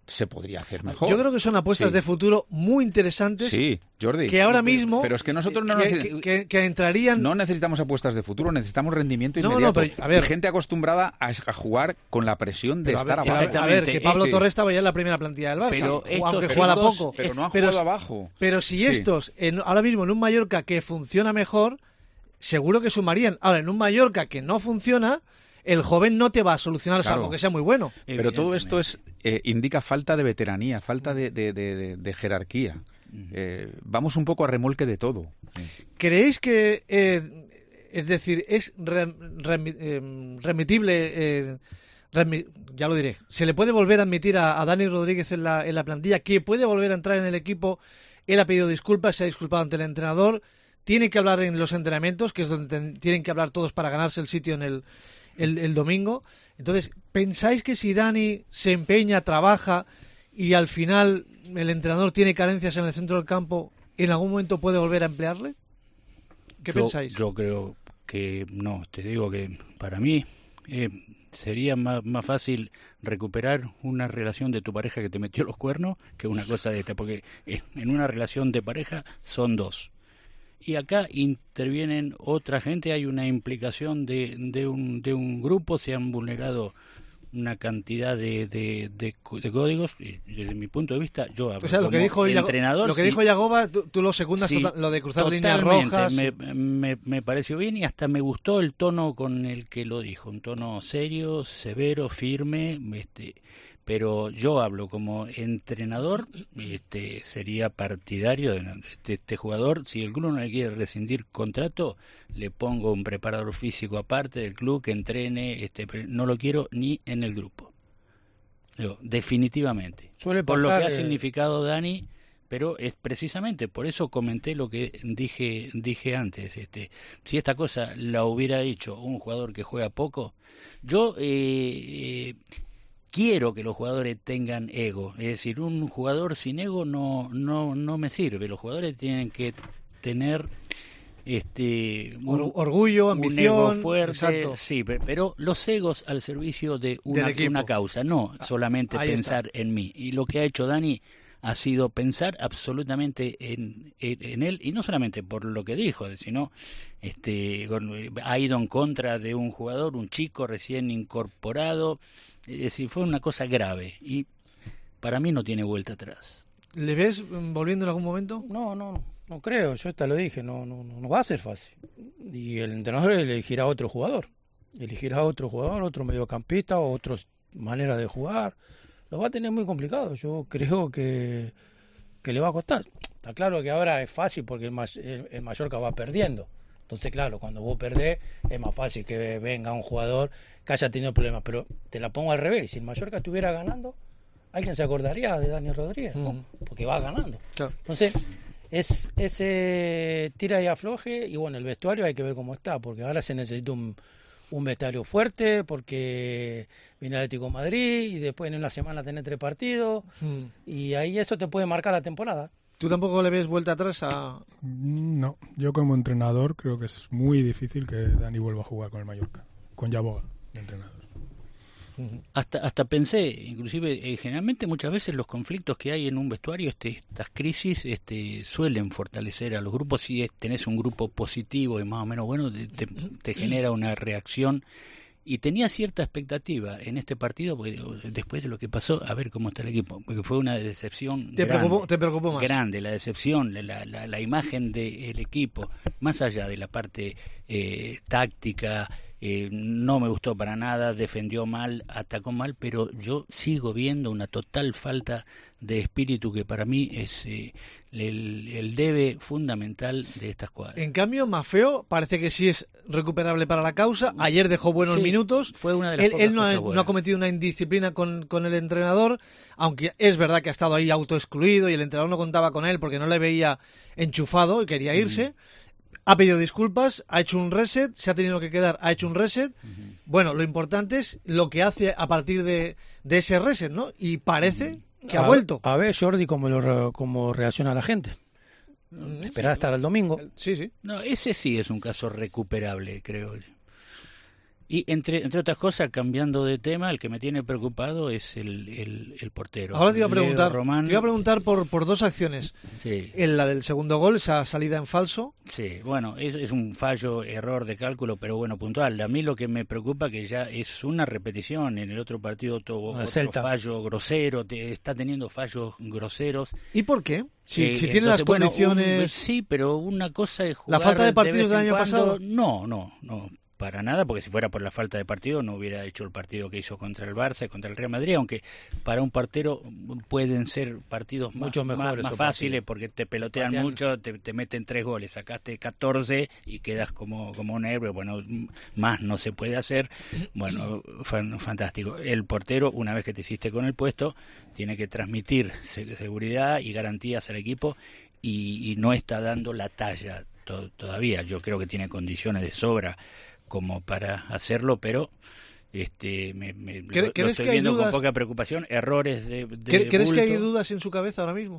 se podría hacer mejor. Yo creo que son apuestas Sí. de futuro muy interesantes. Sí, Jordi. Que ahora mismo. Pero es que nosotros no que, necesitamos. que, que entrarían. No necesitamos apuestas de futuro, necesitamos rendimiento No, no, inmediato. pero, a ver. Y gente acostumbrada a, a jugar con la presión de Pero a estar ver, abajo. a ver, que Pablo Sí. Torres estaba ya en la primera plantilla del Barça, Pero o estos aunque chicos- jugara poco. pero no han pero, jugado abajo. Pero si Sí. estos, en, ahora mismo en un Mallorca que funciona mejor, seguro que sumarían. Ahora, en un Mallorca que no funciona, el joven no te va a solucionar, Claro. salvo que sea muy bueno. Pero todo esto es eh, indica falta de veteranía, falta de, de, de, de- de jerarquía. Eh, vamos un poco a remolque de todo. ¿Creéis que, eh, es decir, es re- remi- eh, remitible, eh, remi- ya lo diré, se le puede volver a admitir a, a Dani Rodríguez en la, en la plantilla, que puede volver a entrar en el equipo? Él ha pedido disculpas, se ha disculpado ante el entrenador, tiene que hablar en los entrenamientos, que es donde ten- tienen que hablar todos para ganarse el sitio en el, el, el domingo. Entonces, ¿pensáis que si Dani se empeña, trabaja y al final el entrenador tiene carencias en el centro del campo, en algún momento puede volver a emplearle? ¿Qué yo, pensáis? Yo creo que no, te digo que para mí eh, sería más, más fácil recuperar una relación de tu pareja que te metió los cuernos que una cosa de esta, porque eh, en una relación de pareja son dos. Y acá intervienen otra gente, hay una implicación de, de, un, de un grupo, se han vulnerado una cantidad de, de, de, de códigos, y desde mi punto de vista, yo O sea, lo que como dijo Yago- entrenador, lo que sí, dijo Yagoba, tú, tú lo secundas, sí, total- lo de cruzar líneas totalmente, rojas. Me, me, me pareció bien y hasta me gustó el tono con el que lo dijo, un tono serio, severo, firme, este, pero yo hablo como entrenador, este, sería partidario de, de este jugador. Si el club no le quiere rescindir contrato, le pongo un preparador físico aparte del club que entrene, este, pero no lo quiero ni en el grupo. Digo, definitivamente. Suele por lo pasar, que ha eh, significado Dani, pero es precisamente por eso comenté lo que dije dije antes. Este, si esta cosa la hubiera hecho un jugador que juega poco, yo eh, eh, quiero que los jugadores tengan ego. Es decir, un jugador sin ego no no no me sirve. Los jugadores tienen que tener este un, Or- orgullo, un ambición, ego fuerte, exacto. sí, pe- pero los egos al servicio de una, Del equipo. una causa, no solamente ahí pensar en mí. Y lo que ha hecho Dani ha sido pensar absolutamente en, en, en él, y no solamente por lo que dijo, sino este con- ha ido en contra de un jugador, un chico recién incorporado. Es decir, fue una cosa grave y para mí no tiene vuelta atrás. ¿Le ves mm, volviendo en algún momento? No, no, no creo, yo hasta lo dije, no, no, no va a ser fácil. Y el entrenador elegirá a otro jugador, elegirá a otro jugador, otro mediocampista, o otra manera de jugar. Lo va a tener muy complicado, yo creo que, que le va a costar. Está claro que ahora es fácil porque el, Ma- el, el Mallorca va perdiendo. Entonces, claro, cuando vos perdés es más fácil que venga un jugador que haya tenido problemas. Pero te la pongo al revés, si el Mallorca estuviera ganando, alguien se acordaría de Dani Rodríguez, ¿no? Mm. Porque va ganando. Claro. Entonces, es ese tira y afloje, y bueno, el vestuario hay que ver cómo está, porque ahora se necesita un, un vestuario fuerte, porque viene el Atlético de Madrid, y después en una semana tenés tres partidos, Mm. y ahí eso te puede marcar la temporada. ¿Tú tampoco le ves vuelta atrás a...? No, yo como entrenador creo que es muy difícil que Dani vuelva a jugar con el Mallorca, con Yaboga de entrenador. Hasta hasta pensé, inclusive, eh, generalmente muchas veces los conflictos que hay en un vestuario, este, estas crisis, este, suelen fortalecer a los grupos. Si es- tenés un grupo positivo y más o menos bueno, te, te- te genera una reacción. Y tenía cierta expectativa en este partido, porque digo, después de lo que pasó, a ver cómo está el equipo, porque fue una decepción ¿Te grande, preocupó, te preocupó más? grande, la decepción, la, la, la imagen del equipo, más allá de la parte eh, táctica. Eh, no me gustó para nada, defendió mal, atacó mal, pero yo sigo viendo una total falta de espíritu que para mí es eh, el, el debe fundamental de esta escuadra. En cambio, Maffeo parece que sí es recuperable para la causa. Ayer dejó buenos Sí, minutos. fue una de las Él, pocas él no, ha, cosas no ha buenas. cometido una indisciplina con, con el entrenador, aunque es verdad que ha estado ahí autoexcluido y el entrenador no contaba con él porque no le veía enchufado y quería irse. Ha pedido disculpas, ha hecho un reset, se ha tenido que quedar, ha hecho un reset. Bueno, lo importante es lo que hace a partir de, de ese reset, ¿no? Y parece que ha A- vuelto. A ver, Jordi, cómo, lo, re- cómo reacciona la gente. Esperar hasta el domingo. Sí, sí. No, ese sí es un caso recuperable, creo yo. Y entre entre otras cosas, cambiando de tema, el que me tiene preocupado es el, el, el portero. Ahora te iba a preguntar, Román. te iba a preguntar por, por dos acciones. Sí. En la del segundo gol, esa salida en falso. Sí, bueno, es, es un fallo, error de cálculo, pero bueno, puntual. A mí lo que me preocupa que ya es una repetición. En el otro partido tuvo otro Celta. fallo grosero, te, está teniendo fallos groseros. ¿Y por qué? Si, Eh, si tiene las entonces, bueno, condiciones... un- sí, pero una cosa es jugar ¿La falta de partidos vez del en año cuando. pasado? No, no, no, para nada, porque si fuera por la falta de partido no hubiera hecho el partido que hizo contra el Barça y contra el Real Madrid, aunque para un portero pueden ser partidos más, Mucho más, mejores más esos fáciles partidos. porque te pelotean Patean. mucho, te, te meten tres goles, sacaste catorce y quedas como, como un héroe. Bueno, más no se puede hacer. Bueno, fan- fantástico. El portero, una vez que te hiciste con el puesto, tiene que transmitir se- seguridad y garantías al equipo y, y no está dando la talla to- todavía. Yo creo que tiene condiciones de sobra como para hacerlo, pero este me, me- lo, ¿Cre- lo crees estoy que hay viendo dudas? con poca preocupación. Errores de, de ¿Cre- ¿Crees que hay bulto. dudas en su cabeza ahora mismo?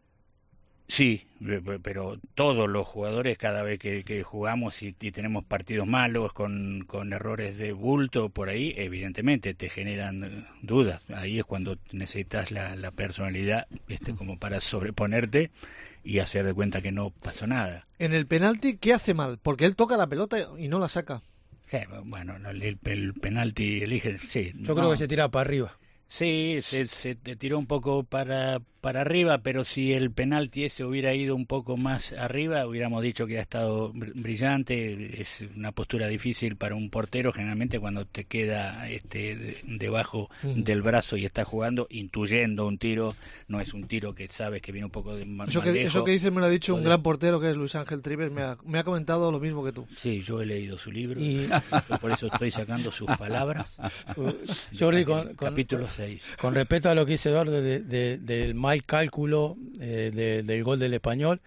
Sí, pe- pe- pero todos los jugadores cada vez que, que jugamos y, y tenemos partidos malos con, con errores de bulto por ahí, evidentemente te generan eh, dudas. Ahí es cuando necesitas la, la personalidad este, como para sobreponerte y hacer de cuenta que no pasó nada. En el penalti, ¿qué hace mal? Porque él toca la pelota y no la saca. Sí, bueno, no, el, el penalti elige, sí. Yo no. creo que se tira para arriba. Sí, se, se te tiró un poco para, para arriba, pero si el penalti ese hubiera ido un poco más arriba, hubiéramos dicho que ha estado br- brillante. Es una postura difícil para un portero, generalmente cuando te queda este de- debajo Ujú. del brazo y está jugando, intuyendo un tiro, no es un tiro que sabes que viene un poco de ma- Eso más que, lejos. eso que dices me lo ha dicho un Puede- gran portero que es Luis Ángel Trives, me ha, me ha comentado lo mismo que tú. Sí, yo he leído su libro, Y- por eso estoy sacando sus palabras. Jordi, con, con- Capítulo seis. con respecto a lo que dice Eduardo de- de- del mal cálculo eh, de- del gol del Español,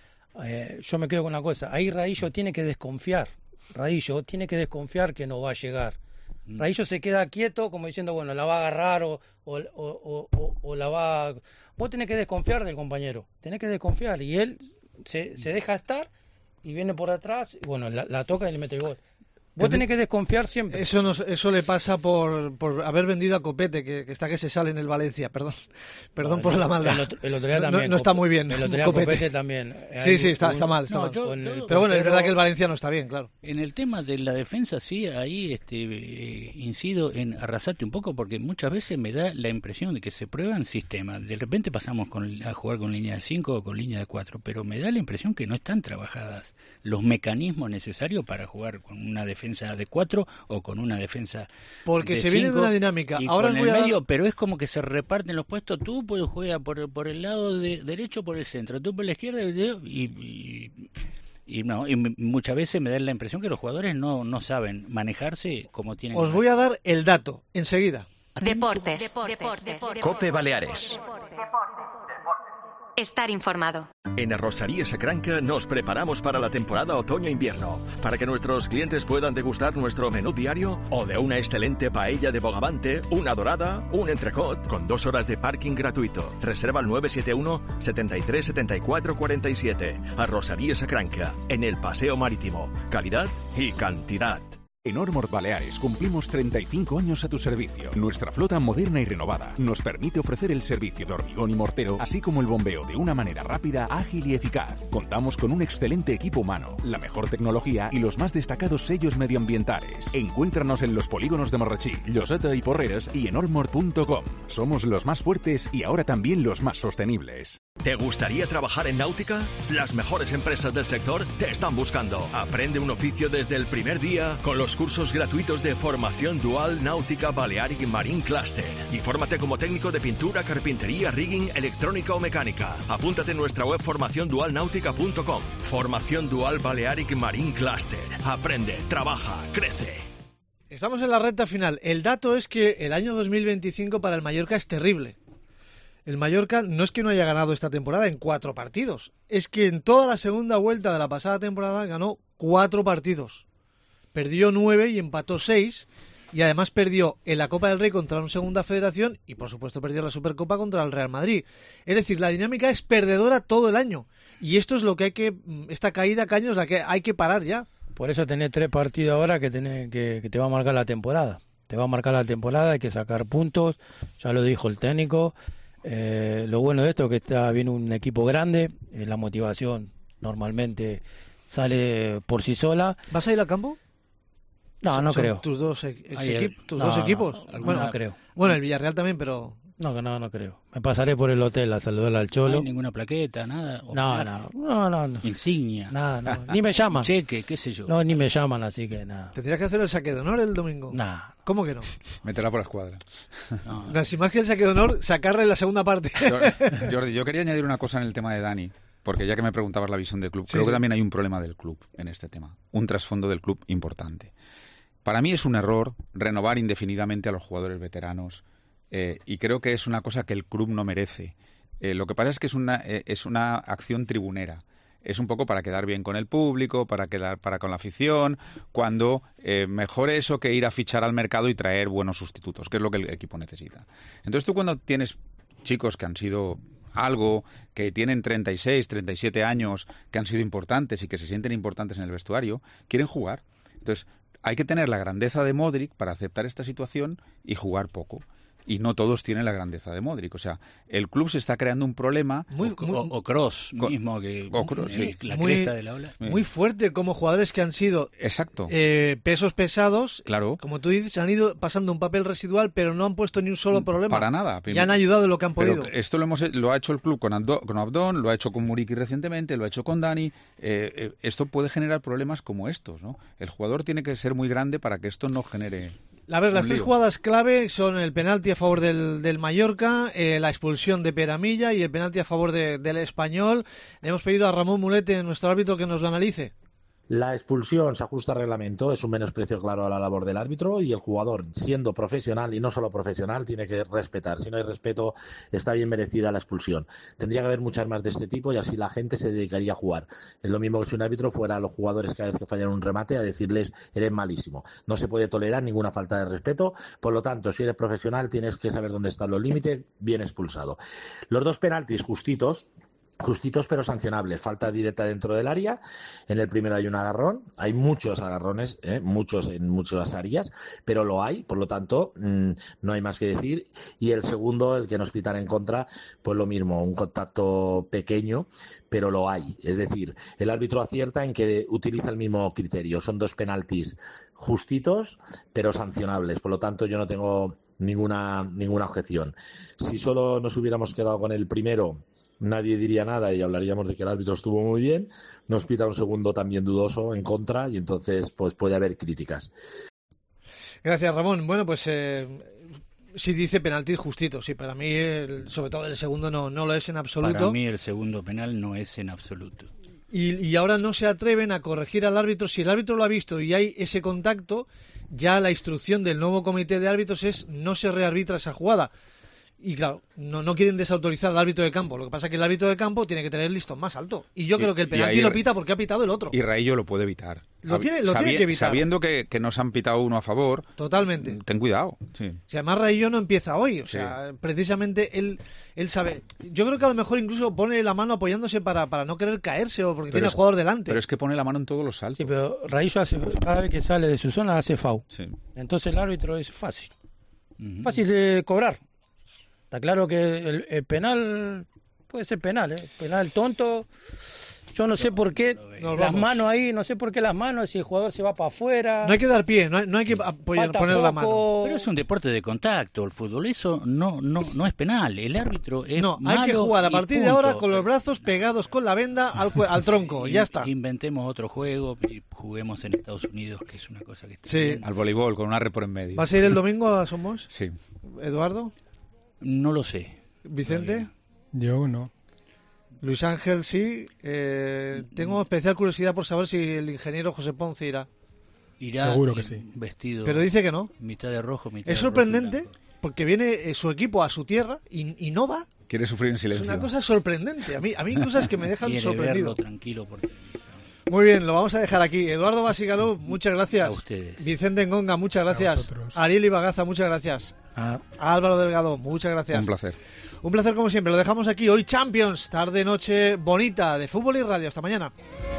eh, yo me quedo con una cosa. Ahí Radillo tiene que desconfiar. Radillo tiene que desconfiar que no va a llegar. Radillo se queda quieto como diciendo, bueno, la va a agarrar o, o, o- o- o- o la va a... Vos tenés que desconfiar del compañero. Tenés que desconfiar. Y él se, se deja estar y viene por atrás, y bueno, la, la toca y le mete el gol. Vos tenés que desconfiar siempre. Eso nos, eso le pasa por, por haber vendido a Copete, que, que está que se sale en el Valencia, perdón. Perdón No, por el- la maldad. el otro- el otro día No- no, también, no está Cop- muy bien. el otro día Copete. Copete también. Sí, Hay sí, está, un- está mal. Está No, mal. yo- con el Pero bueno, es portero- verdad que el Valencia no está bien, claro. En el tema de la defensa, sí, ahí este, eh, incido en Arrasate un poco, porque muchas veces me da la impresión de que se prueban sistemas. De repente pasamos con, a jugar con línea de cinco o con línea de cuatro, pero me da la impresión que no están trabajadas los mecanismos necesarios para jugar con una defensa de cuatro o con una defensa Porque de se viene de cinco una dinámica. y Ahora con os voy el a dar- medio, pero es como que se reparten los puestos. Tú puedes jugar por, por el lado de, derecho, por el centro, tú por la izquierda y, y, y no, y m- muchas veces me da la impresión que los jugadores no, no saben manejarse como tienen Os que voy a dar el dato enseguida. Deportes. Deportes. Cope Baleares. Estar informado. En Arrosaría Sacranca nos preparamos para la temporada otoño-invierno, para que nuestros clientes puedan degustar nuestro menú diario o de una excelente paella de bogavante, una dorada, un entrecot con dos horas de parking gratuito. Reserva al nueve siete uno, setenta y tres, setenta y cuatro, cuarenta y siete. Arrosaría Sacranca, en el Paseo Marítimo. Calidad y cantidad. En Ormord Baleares cumplimos treinta y cinco años a tu servicio. Nuestra flota moderna y renovada nos permite ofrecer el servicio de hormigón y mortero, así como el bombeo de una manera rápida, ágil y eficaz. Contamos con un excelente equipo humano, la mejor tecnología y los más destacados sellos medioambientales. Encuéntranos en los polígonos de Marrachí, Lloseta y Porreras y en ormord punto com. Somos los más fuertes y ahora también los más sostenibles. ¿Te gustaría trabajar en náutica? Las mejores empresas del sector te están buscando. Aprende un oficio desde el primer día con los cursos gratuitos de formación dual Náutica Balearic Marine Cluster. Y fórmate como técnico de pintura, carpintería, rigging, electrónica o mecánica. Apúntate en nuestra web formación dual náutica punto com. Formación dual Balearic Marine Cluster. Aprende, trabaja, crece. Estamos en la recta final. El dato es que el año dos mil veinticinco para el Mallorca es terrible. El Mallorca no es que no haya ganado esta temporada en cuatro partidos, es que en toda la segunda vuelta de la pasada temporada ganó cuatro partidos. Perdió nueve y empató seis, y además perdió en la Copa del Rey contra una segunda federación y por supuesto perdió la Supercopa contra el Real Madrid. Es decir, la dinámica es perdedora todo el año, y esto es lo que hay que, esta caída caños la que hay que parar ya. Por eso tenés tres partidos ahora que, tenés, que, que te va a marcar la temporada. Te va a marcar la temporada, hay que sacar puntos, ya lo dijo el técnico. Eh, lo bueno de esto es que está bien un equipo grande, eh, la motivación normalmente sale por sí sola. ¿Vas a ir al campo? No, no Son creo. ¿Tus dos, ex equip tus no, dos equipos? No, bueno, no creo. Bueno, el Villarreal también, pero... No, no, no creo. Me pasaré por el hotel a saludar al Cholo. No hay ninguna plaqueta, nada. No, no, no, no, no. Insignia. Nada, no. Ni me llaman. Cheque, qué sé yo. No, ni me llaman, así que nada. ¿Tendrías que hacer el saque de honor el domingo? Nah. ¿Cómo que no? Meterla por la escuadra. No. No, si más que el saque de honor, sacarle en la segunda parte. Jordi, yo quería añadir una cosa en el tema de Dani, porque ya que me preguntabas la visión del club, Sí, creo sí. que también hay un problema del club en este tema, un trasfondo del club importante. Para mí es un error renovar indefinidamente a los jugadores veteranos. Eh, y creo que es una cosa que el club no merece. Eh, lo que pasa es que es una, eh, es una acción tribunera. Es un poco para quedar bien con el público, para quedar para con la afición, cuando eh, mejor eso que ir a fichar al mercado y traer buenos sustitutos, que es lo que el equipo necesita. Entonces tú cuando tienes chicos que han sido algo, que tienen treinta y seis, treinta y siete años, que han sido importantes y que se sienten importantes en el vestuario, quieren jugar. Entonces hay que tener la grandeza de Modric para aceptar esta situación y jugar poco. Y no todos tienen la grandeza de Modric. O sea, el club se está creando un problema. Muy, o, o, o Kroos mismo, que o Kroos, el, sí. la muy, cresta de la ola. Muy fuerte, como jugadores que han sido Exacto. Eh, pesos pesados. Claro. Como tú dices, han ido pasando un papel residual, pero no han puesto ni un solo problema. Para nada. Ya han ayudado en lo que han podido. Pero esto lo, hemos, lo ha hecho el club con, Abdo, con Abdón, lo ha hecho con Muriqui recientemente, lo ha hecho con Dani. Eh, eh, esto puede generar problemas como estos, ¿no? El jugador tiene que ser muy grande para que esto no genere... A ver, las un tres lío. jugadas clave son el penalti a favor del, del Mallorca, eh, la expulsión de Peramilla y el penalti a favor de, del Español. Le hemos pedido a Ramón Mulete, nuestro árbitro, que nos lo analice. La expulsión se ajusta al reglamento, es un menosprecio claro a la labor del árbitro y el jugador, siendo profesional y no solo profesional, tiene que respetar. Si no hay respeto, está bien merecida la expulsión. Tendría que haber muchas más de este tipo y así la gente se dedicaría a jugar. Es lo mismo que si un árbitro fuera a los jugadores cada vez que fallan un remate a decirles eres malísimo. No se puede tolerar ninguna falta de respeto, por lo tanto, si eres profesional tienes que saber dónde están los límites, bien expulsado. Los dos penaltis justitos, Justitos pero sancionables, falta directa dentro del área. En el primero hay un agarrón, hay muchos agarrones, ¿eh? muchos en muchas áreas, pero lo hay, por lo tanto mmm, no hay más que decir. Y el segundo, el que nos pitan en contra, pues lo mismo, un contacto pequeño, pero lo hay. Es decir, el árbitro acierta en que utiliza el mismo criterio, son dos penaltis justitos pero sancionables, por lo tanto yo no tengo ninguna, ninguna objeción. Si solo nos hubiéramos quedado con el primero, nadie diría nada y hablaríamos de que el árbitro estuvo muy bien. Nos pita un segundo también dudoso en contra y entonces pues puede haber críticas. Gracias, Ramón. Bueno, pues eh, sí dice penalti justito. Sí, para mí, el, sobre todo el segundo, no, no lo es en absoluto. Para mí el segundo penal no es en absoluto. Y, y ahora no se atreven a corregir al árbitro. Si el árbitro lo ha visto y hay ese contacto, ya la instrucción del nuevo comité de árbitros es no se rearbitra esa jugada. Y claro, no, no quieren desautorizar al árbitro de campo. Lo que pasa es que el árbitro de campo tiene que tener el listón más alto. Y yo Y- y, creo que el y penalti ahí- lo pita porque ha pitado el otro. Y Raillo lo puede evitar. Lo Sabi- tiene- lo tiene sabi- que evitar. Sabiendo que, que nos han pitado uno a favor, Totalmente. ten cuidado. Sí. Si además Raillo no empieza hoy, o Sí. sea, precisamente él, él sabe. Yo creo que a lo mejor incluso pone la mano apoyándose para, para no querer caerse o porque Pero tiene es- al jugador delante. Pero es que pone la mano en todos los saltos. Sí, pero Raillo hace, cada vez que sale de su zona hace foul. Sí. Entonces el árbitro es fácil. Fácil de cobrar. Está claro que el, el penal puede ser penal, ¿eh? Penal tonto. Yo no sé por qué Nos las vamos. manos ahí, no sé por qué las manos, si el jugador se va para afuera. No hay que dar pie, no hay, no hay que apoyar, Falta poner la poco. mano. Pero es un deporte de contacto, el fútbol. Eso no no no es penal. El árbitro es No, malo hay que jugar a y partir de punto. ahora con los brazos pegados con la venda al, cue- al tronco, ya está. Inventemos otro juego y juguemos en Estados Unidos, que es una cosa que está Sí. bien. Al voleibol, con una red por en medio. ¿Vas a ir el domingo a Somos? Sí. ¿Eduardo? No lo sé. ¿Vicente? Yo no. Luis Ángel, sí. Eh, tengo especial curiosidad por saber si el ingeniero José Ponce irá. Irá Seguro que eh, sí. vestido. Pero dice que no. Mitad de rojo, mitad Es de rojo y sorprendente blanco. porque viene eh, su equipo a su tierra y, y no va. Quiere sufrir en Es silencio. una cosa sorprendente. A mí, a mí cosas que me dejan Quiere sorprendido. verlo tranquilo porque Muy bien, lo vamos a dejar aquí. Eduardo Basigalú, muchas gracias. A ustedes. Vicente Ngonga, muchas gracias. vosotros. Ariel Ibagaza, muchas gracias. Ah. Álvaro Delgado, muchas gracias. Un placer. Un placer como siempre. Lo dejamos aquí. Hoy Champions, tarde, noche bonita de fútbol y radio. Hasta mañana.